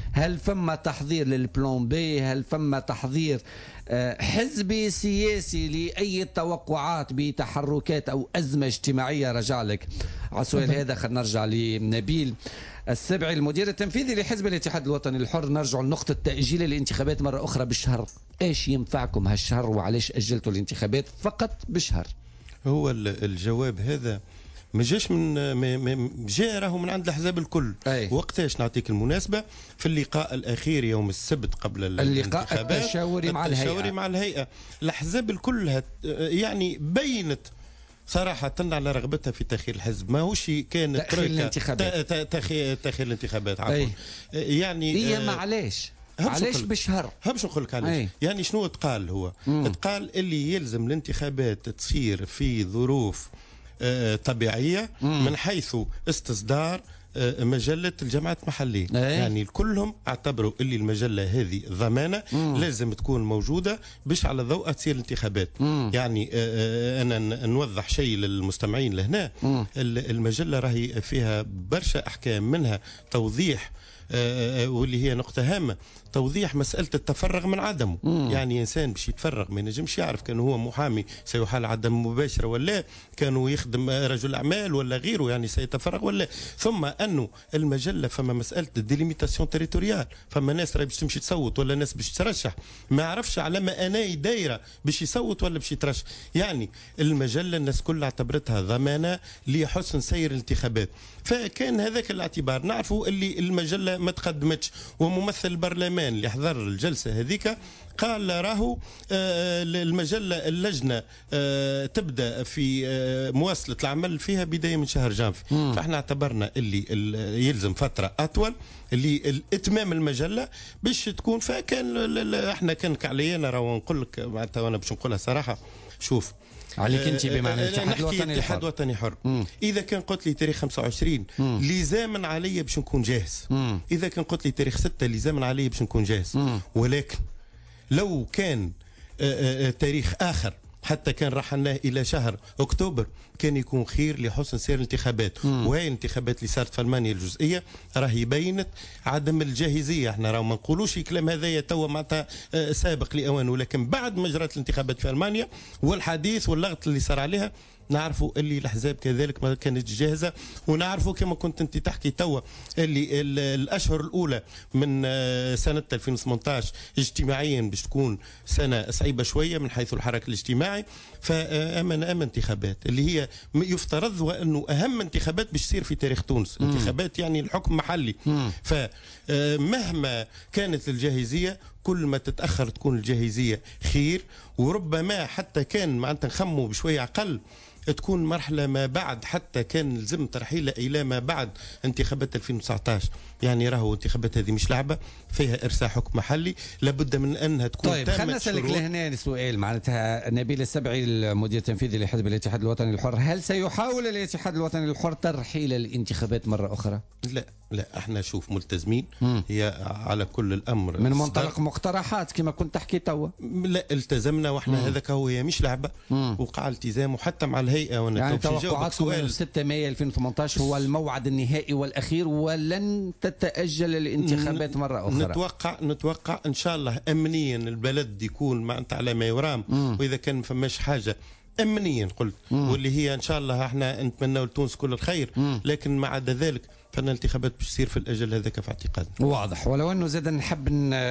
S2: هل فما تحضير للبلان بي؟ هل فما تحضير حزبي سياسي لأي توقعات بتحركات أو أزمة اجتماعية؟ رجع لك على السؤال هذا. خلينا نرجع لنبيل السبعي المدير التنفيذي لحزب الاتحاد الوطني الحر. نرجع لنقطة تأجيل الانتخابات مرة أخرى بالشهر. إيش ينفعكم هالشهر وعليش أجلتوا الانتخابات فقط بشهر؟
S13: هو الجواب هذا ما جاش من جاء راهو من عند الاحزاب الكل. أي. وقتاش نعطيك المناسبه؟ في اللقاء الاخير يوم السبت قبل
S2: اللقاء التشاوري مع الهيئه
S13: التشاوري مع الهيئه الاحزاب الكل يعني بينت صراحة على رغبتها في تأخير الحزب. ما هوش كان
S2: تأخير الانتخابات
S13: تأخير تأخير الانتخابات عفوا. يعني
S2: هي آه معليش علاش بشهر؟
S13: باش نقول لك علاش. يعني شنو تقال؟ هو تقال اللي يلزم الانتخابات تصير في ظروف آه طبيعية مم. من حيث استصدار آه مجلة الجامعات المحلية. أيه. يعني كلهم اعتبروا اللي المجلة هذه ضمانة مم. لازم تكون موجودة باش على ضوء تصير الانتخابات. مم. يعني آه أنا نوضح شيء للمستمعين لهنا. مم. المجلة راهي فيها برشا أحكام، منها توضيح آه واللي هي نقطة هامة، توضيح مسألة التفرغ من عدمه. مم. يعني إنسان باش يتفرغ ما ينجمش يعرف كان هو محامي سيحال عدم مباشرة ولا كانوا يخدم رجل أعمال ولا غيره، يعني سيتفرغ ولا. ثم أنه المجلة فما مسألة الديليميتاسيون تريتوريال، فما ناس راهي باش تمشي تصوت ولا ناس باش ترشح ما يعرفش على ما أناي دايرة باش يصوت ولا باش يترشح. يعني المجلة الناس كلها اعتبرتها ضمانة لحسن سير الانتخابات. فكان هذاك الاعتبار. نعرفوا اللي المجلة ما تقدمتش، وممثل البرلمان اللي حضر الجلسة هذيك قال راهو المجلة اللجنة تبدأ في مواصلة العمل فيها بداية من شهر جانفي. فاحنا اعتبرنا اللي يلزم فترة أطول اللي اتمام المجلة باش تكون. فكان احنا كان كعلينا راهو نقول لك معناتها، وانا باش نقولها صراحة. شوف
S2: عليك انت بمعنى الاتحاد الوطني
S13: الاتحاد الوطني حر. مم. اذا كان قلت لي تاريخ خمسة وعشرين لزاما علي باش نكون جاهز. مم. اذا كان قلت لي تاريخ ستة لزاما علي باش نكون جاهز. مم. ولكن لو كان آآ آآ تاريخ اخر حتى كان رحلناه الى شهر اكتوبر كان يكون خير لحسن سير الانتخابات. وهي الانتخابات اللي صارت في المانيا الجزئيه راهي بينت عدم الجاهزيه. احنا راهو ما نقولوش الكلام هذايا توا معناتها سابق لاوانه، ولكن بعد ما جرت الانتخابات في المانيا والحديث واللغط اللي صار عليها نعرفوا اللي الاحزاب كذلك ما كانتش جاهزه. ونعرفوا كما كنت انت تحكي توا اللي الاشهر الاولى من سنه ألفين وثمانية عشر اجتماعيا باش تكون سنه صعيبه شويه من حيث الحراك الاجتماعي. فامن امن انتخابات اللي هي يفترض وانه اهم انتخابات باش تصير في تاريخ تونس. مم. انتخابات يعني الحكم محلي. فمهما كانت الجاهزيه كل ما تتاخر تكون الجاهزيه خير. وربما حتى كان معناتها نخموا بشويه اقل تكون مرحله ما بعد، حتى كان لزم ترحيله الى ما بعد انتخابات ألفين وتسعة عشر. يعني راهو انتخابات هذه مش لعبه، فيها ارساء حكم محلي لابد من انها تكون.
S2: طيب خلينا نسالك لهنا سؤال معناتها نبيل السبعي المدير التنفيذي لحزب الاتحاد الوطني الحر، هل سيحاول الاتحاد الوطني الحر ترحيل الانتخابات مره اخرى؟
S13: لا لا احنا شوف ملتزمين. مم. هي على كل الامر
S2: من منطلق مقترحات كما كنت تحكي توا.
S13: لا التزمنا واحنا هذاك هو، هي مش لعبه. مم. وقع التزام وحتى مع الهيئه. وانا
S2: يعني توقعاتكم ستة مايو ألفين وثمانية عشر هو الموعد النهائي والاخير ولن تتاجل الانتخابات مره اخرى؟
S13: نتوقع نتوقع ان شاء الله امنيا البلد يكون معناتها على ما يرام. مم. واذا كان ما فماش حاجه امنيا قلت مم. واللي هي ان شاء الله احنا نتمنى لتونس كل الخير. مم. لكن ما عدا ذلك فان الانتخابات باش تصير في الاجل هذاك في اعتقادنا.
S2: واضح. ولو انه زاد نحب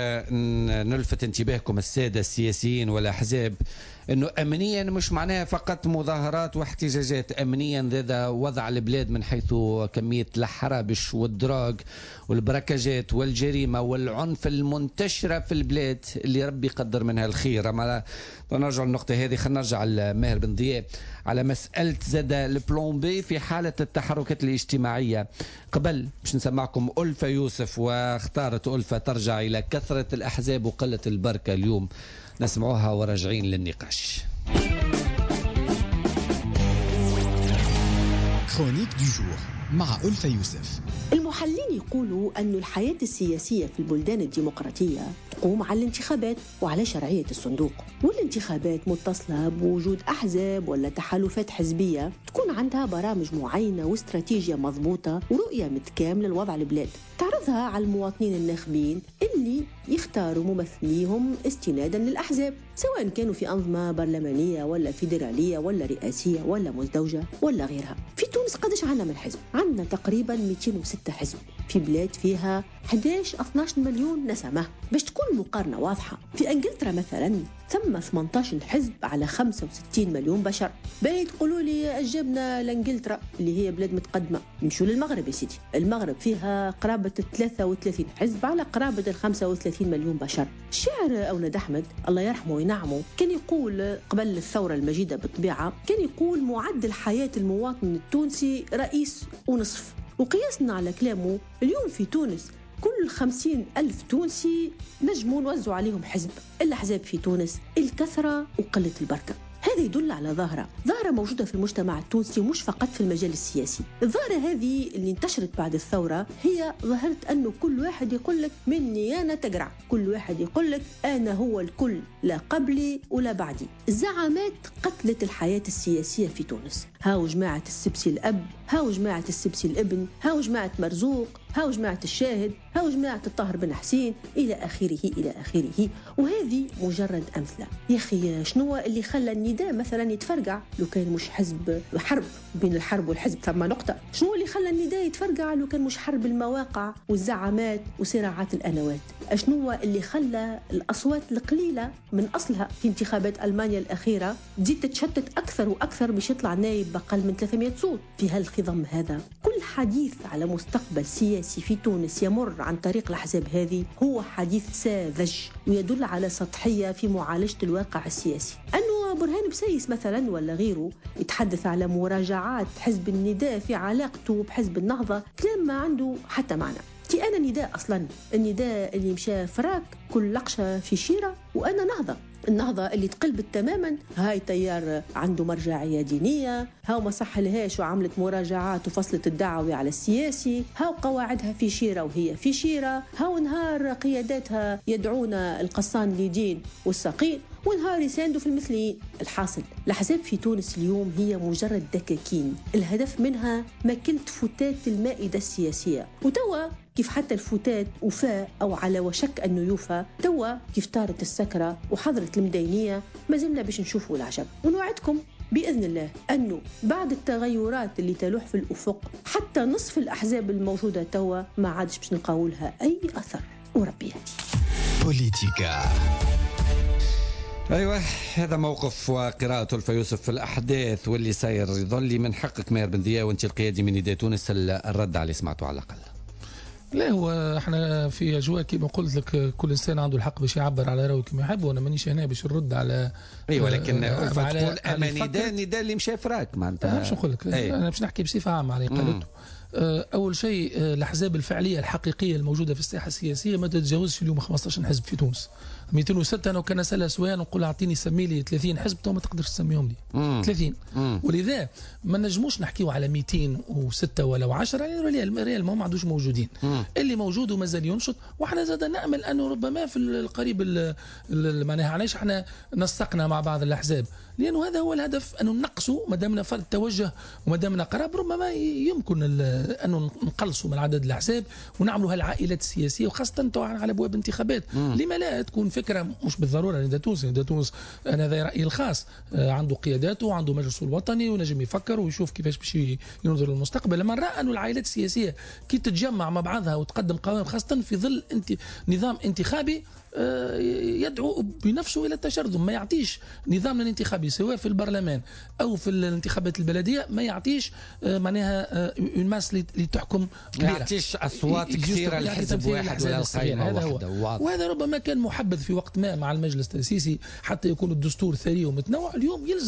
S2: نلفت انتباهكم الساده السياسيين والاحزاب انه امنيا مش معناها فقط مظاهرات واحتجاجات، امنيا زاد وضع البلاد من حيث كميه الحرابش والدراج والبركاجات والجريمه والعنف المنتشره في البلاد اللي ربي يقدر منها الخير. اما نرجع للنقطه هذه، خلينا نرجع لماهر بن ضياء على مساله زاد البلان بي في حاله التحركات الاجتماعيه. قبل باش نسمعكم ألفة يوسف، واختارت ألفة ترجع الى كثره الاحزاب وقله البركه. اليوم نسمعوها وراجعين للنقاش.
S1: كرونيك دو جور مع ألفة يوسف.
S18: المحللين يقولوا أن الحياة السياسية في البلدان الديمقراطية تقوم على الانتخابات وعلى شرعية الصندوق، والانتخابات متصلة بوجود أحزاب ولا تحالفات حزبية تكون عندها برامج معينة واستراتيجية مضبوطة ورؤية متكاملة لوضع البلاد تعرضها على المواطنين الناخبين اللي يختاروا ممثليهم استنادا للأحزاب، سواء كانوا في أنظمة برلمانية ولا فيدرالية ولا رئاسية ولا مزدوجة ولا غيرها. في تونس قدش عندنا من حزب؟ عندنا تقريبا مئتين وستة حزب في بلاد فيها أحد عشر اثنا عشر مليون نسمة. باش تكون المقارنة واضحة، في انجلترا مثلا ثم ثمانية عشر حزب على خمسة وستين مليون بشر. باي تقولوا لي أجبنا لانجلترا اللي هي بلاد متقدمة، نمشوا للمغرب يا سيدي. المغرب فيها قرابة ثلاثة وثلاثين حزب على قرابة خمسة وثلاثين مليون بشر. الشاعر أولاد أحمد الله يرحمه وينعمه كان يقول قبل الثورة المجيدة بالطبيعة، كان يقول معدل حياة المواطن التونسي رئيس ونصف. وقياسنا على كلامه اليوم في تونس كل خمسين ألف تونسي نجموا نوزعوا عليهم حزب. الأحزاب في تونس الكثرة وقلة البركة. هذا يدل على ظاهرة ظاهرة موجودة في المجتمع التونسي ومش فقط في المجال السياسي. الظاهرة هذه اللي انتشرت بعد الثورة هي ظاهرة أنه كل واحد يقول لك مني أنا تقرع، كل واحد يقول لك أنا هو الكل، لا قبلي ولا بعدي. الزعامات قتلت الحياة السياسية في تونس. هاو جماعة السبسي الأب، هاو جماعة السبسي الابن، هاو جماعة مرزوق، هاو جماعة الشاهد، هاو جماعة الطاهر بن حسين، إلى آخره إلى آخره. وهذه مجرد أمثلة. يا أخي شنو اللي خلى النداء مثلا يتفرقع؟ لو كان مش حزب حرب بين الحرب والحزب ثم نقطة. شنو اللي خلى النداء يتفرقع لو كان مش حرب المواقع والزعامات وصراعات الأنوات؟ شنو اللي خلى الأصوات القليلة من أصلها في انتخابات ألمانيا الأخيرة تزيد تتشتت أكثر وأكثر باش يطلع نايب بأقل من ثلاثمئة صوت؟ في هالخضم هذا كل حديث على مستقبل سياسي في تونس يمر عن طريق الأحزاب هذه هو حديث ساذج ويدل على سطحية في معالجة الواقع السياسي. أنه برهان بسيس مثلا ولا غيره يتحدث على مراجعات حزب النداء في علاقته بحزب النهضة، كلام ما عنده حتى معنى. كي أنا نداء أصلا النداء اللي مشى فراك كل لقشة في شيرة، وأنا نهضة النهضة اللي تقلبت تماما. هاي تيار عنده مرجعية دينية، هاو ما صح لهاش وعملت مراجعات وفصلت الدعوي على السياسي، هاو قواعدها في شيرة وهي في شيرة، هاو نهار قياداتها يدعون القصان لدين والسقيل ونهار يساندوا في المثليين. الحاصل الأحزاب في تونس اليوم هي مجرد دكاكين، الهدف منها ماكلت فتات المائدة السياسية. وتوا كيف حتى الفتات وفاء أو على وشك أنه يوفى، توا كيف طارت السكرة وحضرت المدينية، ما زلنا باش نشوفوا العجب. ونوعدكم بإذن الله أنه بعد التغيرات اللي تلوح في الأفق حتى نصف الأحزاب الموجودة توا ما عادش باش نلقاو لها أي أثر. وربي يهدي.
S1: بوليتيكا.
S2: أيوة، هذا موقف وقراءة ألفة يوسف في الأحداث واللي ساير. يظل من حقك ماهر بن ضياء وأنت القيادي من نداء تونس الرد على اللي سمعته على الأقل.
S14: لا، هو احنا في اجواء كما قلت لك كل انسان عنده الحق باش يعبر على رايه كما يحب، وانا مانيش هنا باش نرد على
S2: ايوه لكن
S14: آه
S2: تقول اما نداء نداء اللي مشى فراك معناتها
S14: باش نقول لك انا باش نحكي بصفه عامه على قالته. اول شيء الاحزاب الفعليه الحقيقيه الموجوده في الساحه السياسيه ما تتجاوزش اليوم خمسطاش حزب في تونس. مئتين وستة انا كان اسالها سؤال نقول اعطيني سمي لي ثلاثين حزب تو ما تقدرش تسميهم لي ثلاثين. ولذا ما نجموش نحكيو على مئتين وستة ولا عشرة، يعني الريال ما عندوش موجودين. مم. اللي موجود ومازال ينشط، وحنا زاد نامل انه ربما في القريب معناها علاش احنا نسقنا مع بعض الاحزاب، لانه هذا هو الهدف، انه نقصوا ما دامنا فرد توجه وما دامنا قراب، ربما يمكن انه نقلصوا من عدد الاحزاب ونعملوا هالعائلات السياسيه، وخاصه على ابواب انتخابات. لما لا تكون فكره مش بالضروره نداء تونس، نداء تونس انا هذا رايي الخاص، عنده قياداته وعنده مجلسه الوطني ونجم يفكر ويشوف كيفاش باش ينظر للمستقبل. لما نرى انه العائلات السياسيه كي تتجمع مع بعضها وتقدم قوائم، خاصه في ظل انت نظام انتخابي يدعو بنفسه الى التشرذم، ما يعطيش نظامنا الانتخابي سواء في البرلمان او في الانتخابات البلديه، ما يعطيش معناها الماس اللي تحكم كبيره،
S2: ما يعطيش اصوات كثيره لحزب واحد ولا قائمه واحده.
S14: وهذا ربما كان محبذ في وقت ما مع المجلس التاسيسي حتى يكون الدستور ثري ومتنوع. اليوم يلزم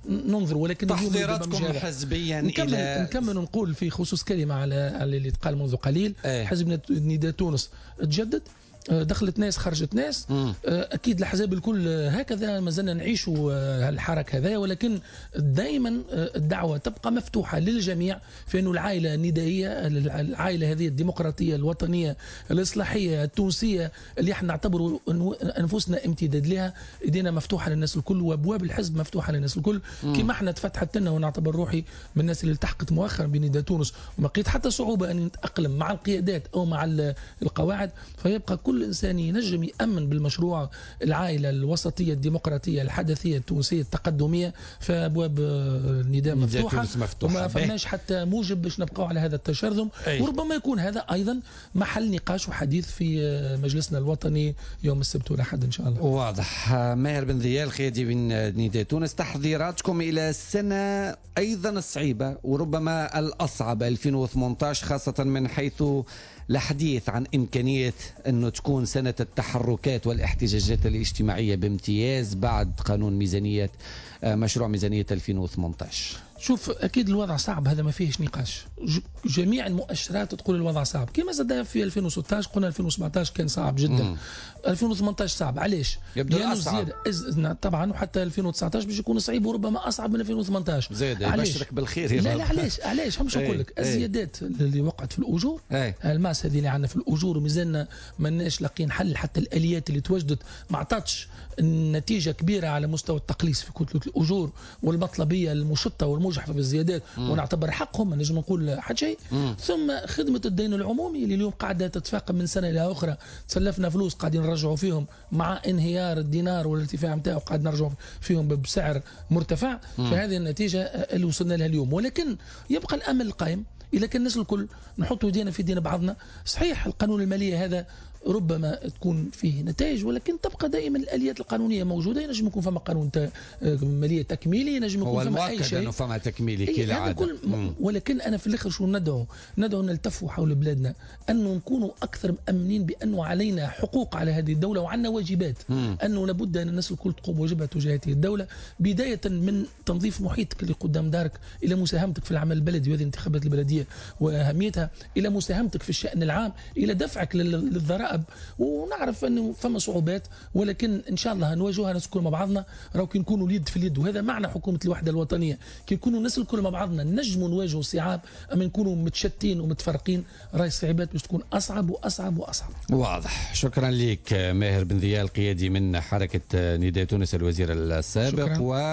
S14: ننظر. ولكن
S2: تحضيراتكم حزبيا
S14: نكمل
S2: الى
S14: نكمل ونقول في خصوص كلمه على اللي قال منذ قليل.
S2: أيه.
S14: حزب نداء تونس تجدد، دخلت ناس خرجت ناس. مم. اكيد الاحزاب الكل هكذا ما زلنا نعيشوا الحركه هذا، ولكن دائما الدعوه تبقى مفتوحه للجميع في انه العائله الندائيه، العائله هذه الديمقراطيه الوطنيه الاصلاحيه التونسيه اللي احنا نعتبر انفسنا امتداد لها، ايدينا مفتوحه للناس الكل وابواب الحزب مفتوحه للناس الكل. كما احنا تفتحت لنا ونعتبر روحي من الناس اللي التحقت مؤخرا بنداء تونس وما لقيت حتى صعوبه ان نتاقلم مع القيادات او مع القواعد، فيبقى كل كل إنسان ينجم يأمن بالمشروع العائلة الوسطية الديمقراطية الحدثية التونسية التقدمية، فأبواب النداء مفتوحة وما فماش حتى موجب باش نبقاو على هذا التشرذم. وربما يكون هذا أيضا محل نقاش وحديث في مجلسنا الوطني يوم السبت والأحد إن شاء الله.
S2: واضح. ماهر بن ذيال قيادي من نداء تونس، تحضيراتكم إلى السنة أيضا الصعيبة وربما الأصعب ألفين وثمانية عشر، خاصة من حيث الحديث عن إمكانية أنه تكون سنة التحركات والاحتجاجات الاجتماعية بامتياز بعد قانون ميزانية مشروع ميزانية ألفين وثمانية عشر.
S14: شوف أكيد الوضع صعب، هذا ما فيهش نقاش، جميع المؤشرات تقول الوضع صعب. كما زاد في ألفين وستة عشر قلنا ألفين وسبعة عشر كان صعب جدا. مم. ألفين وثمانية عشر صعب، علاش؟
S2: يبدو أصعب
S14: طبعا، وحتى ألفين وتسعة عشر باش يكون صعيب وربما أصعب من ألفين وثمانية عشر.
S2: زيد يبشرك بالخير.
S14: لا لا علاش علاش هم نقول لك الزيادات اللي وقعت في الأجور، الماس هذه اللي عندنا في الأجور ومازلنا ماناش لاقيين حل، حتى الآليات اللي توجدت ما عطاتش نتيجة كبيرة على مستوى التقليص في كتلة الأجور والمطلبية المشطة والمجحفة بالزيادات، ونعتبر حقهم نجم نقول حد شيء. ثم خدمة الدين العمومي اللي اليوم قاعدة تتفاقم من سنة إلى أخرى، تسلفنا فلوس قاعدين نرجعوا فيهم مع انهيار الدينار والارتفاع نتاعو قاعد نرجعوا فيهم بسعر مرتفع. فهذه النتيجة اللي وصلنا لها اليوم، ولكن يبقى الأمل القائم. إذا كان الناس الكل نحطوا يدينا في دين بعضنا، صحيح القانون المالية هذا ربما تكون فيه نتائج، ولكن تبقى دائما الآليات القانونية موجودة. ينجم يكون فما قانون مالية تكميلي، ينجم يكون فما أي شيء،
S2: هو المؤكد أنه فما تكميلي كالعادة.
S14: ولكن أنا في الآخر شو ندعو ندعو نلتفوا حول بلادنا، أنه نكونوا أكثر مأمنين بأنه علينا حقوق على هذه الدولة وعنا واجبات. مم. أنه لابد أن الناس الكل تقوم واجبها تجاه هذه الدولة، بداية من تنظيف محيطك اللي قدام دارك، إلى مساهمتك في العمل البلدي وهذه الانتخابات البلدية وأهميتها، إلى مساهمتك في الشأن العام، إلى دفعك للضرائب. ونعرف انه فما صعوبات، ولكن ان شاء الله نواجهها ناس الكل مع بعضنا، راهو كي نكونوا اليد في اليد، وهذا معنى حكومه الوحده الوطنيه، كي نكونوا الناس الكل مع بعضنا نجموا نواجهوا الصعاب. اما نكونوا متشتين ومتفرقين راهي الصعيبات باش تكون اصعب واصعب واصعب.
S2: واضح. شكرا لك ماهر بن ذيال قيادي من حركه نداء تونس الوزير السابق.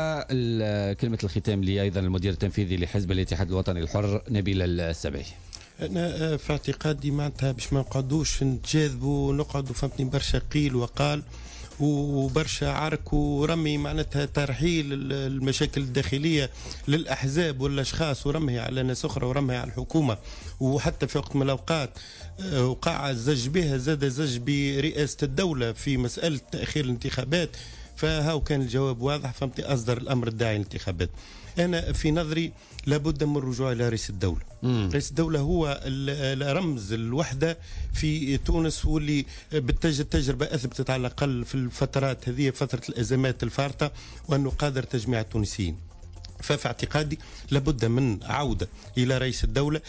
S2: وكلمه الختام لي ايضا المدير التنفيذي لحزب الاتحاد الوطني الحر نبيل السبعي.
S13: أنا في اعتقادي معناتها باش ما نقعدوش نتجاذبوا ونقعدوا فهمتني برشا قيل وقال وبرشا عرك ورمي معناتها ترحيل المشاكل الداخلية للأحزاب والأشخاص ورمي على ناس أخرى ورمي على الحكومة. وحتى في وقت من الأوقات وقع زج بها زاد زج برئاسة الدولة في مسألة تأخير الانتخابات، فهاو كان الجواب واضح فهمتني، أصدر الأمر الداعي للانتخابات. أنا في نظري لابد من الرجوع إلى رئيس الدولة. مم. رئيس الدولة هو رمز الوحدة في تونس، واللي بالتجربة أثبتت على الأقل في الفترات هذه فترة الأزمات الفارطة وأنه قادر تجميع التونسيين. ففي اعتقادي لابد من عودة إلى رئيس الدولة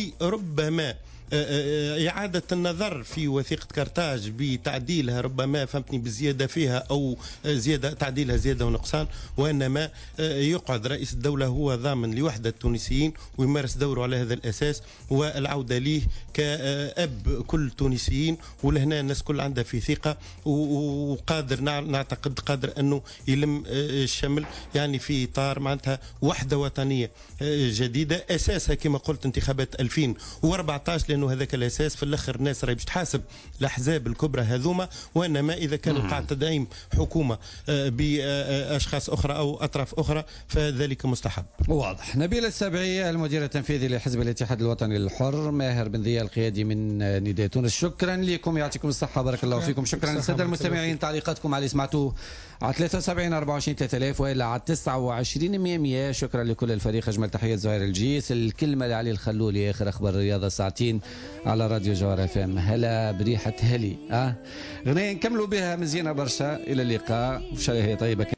S13: لربما إعادة النظر في وثيقة كرتاج بتعديلها، ربما فهمتني بزيادة فيها أو زيادة تعديلها زيادة ونقصان، وإنما يقعد رئيس الدولة هو ضامن لوحدة التونسيين ويمارس دوره على هذا الأساس، والعودة ليه كأب كل التونسيين. ولهنا الناس كل عندها في ثقة وقادر نعتقد قادر أنه يلم الشمل يعني في إطار معناتها وحدة وطنية جديدة أساسها كما قلت انتخابات ألفين وأربعة عشر، لأنه هذاك الأساس في الآخر الناس راهي باش تحاسب الأحزاب الكبرى هذوما، وإنما إذا كانوا قاعد تدعيم حكومة بأشخاص أخرى أو أطراف أخرى فذلك مستحب.
S2: واضح. نبيل السبعي المدير التنفيذي لحزب الاتحاد الوطني الحر، ماهر بن ذيال القيادي من نداء تونس، شكرا لكم، يعطيكم الصحة، بارك الله فيكم. شكرا للسادة المستمعين، تعليقاتكم على اللي سمعتوه على ثلاثة وسبعين أربعة وعشرين ثلاثة آلاف وإلا على تسعة وعشرين مية مية. شكرا لكل الفريق، أجمل تحيات زهير الجيس. الكلمة لعلي الخلولي، آخر أخبار الرياضة ساعتين على راديو جوهر اف ام. هلا بريحة هلي. اه غنية نكملوا بها مزيانة برشا. إلى اللقاء، وشاي طيبة.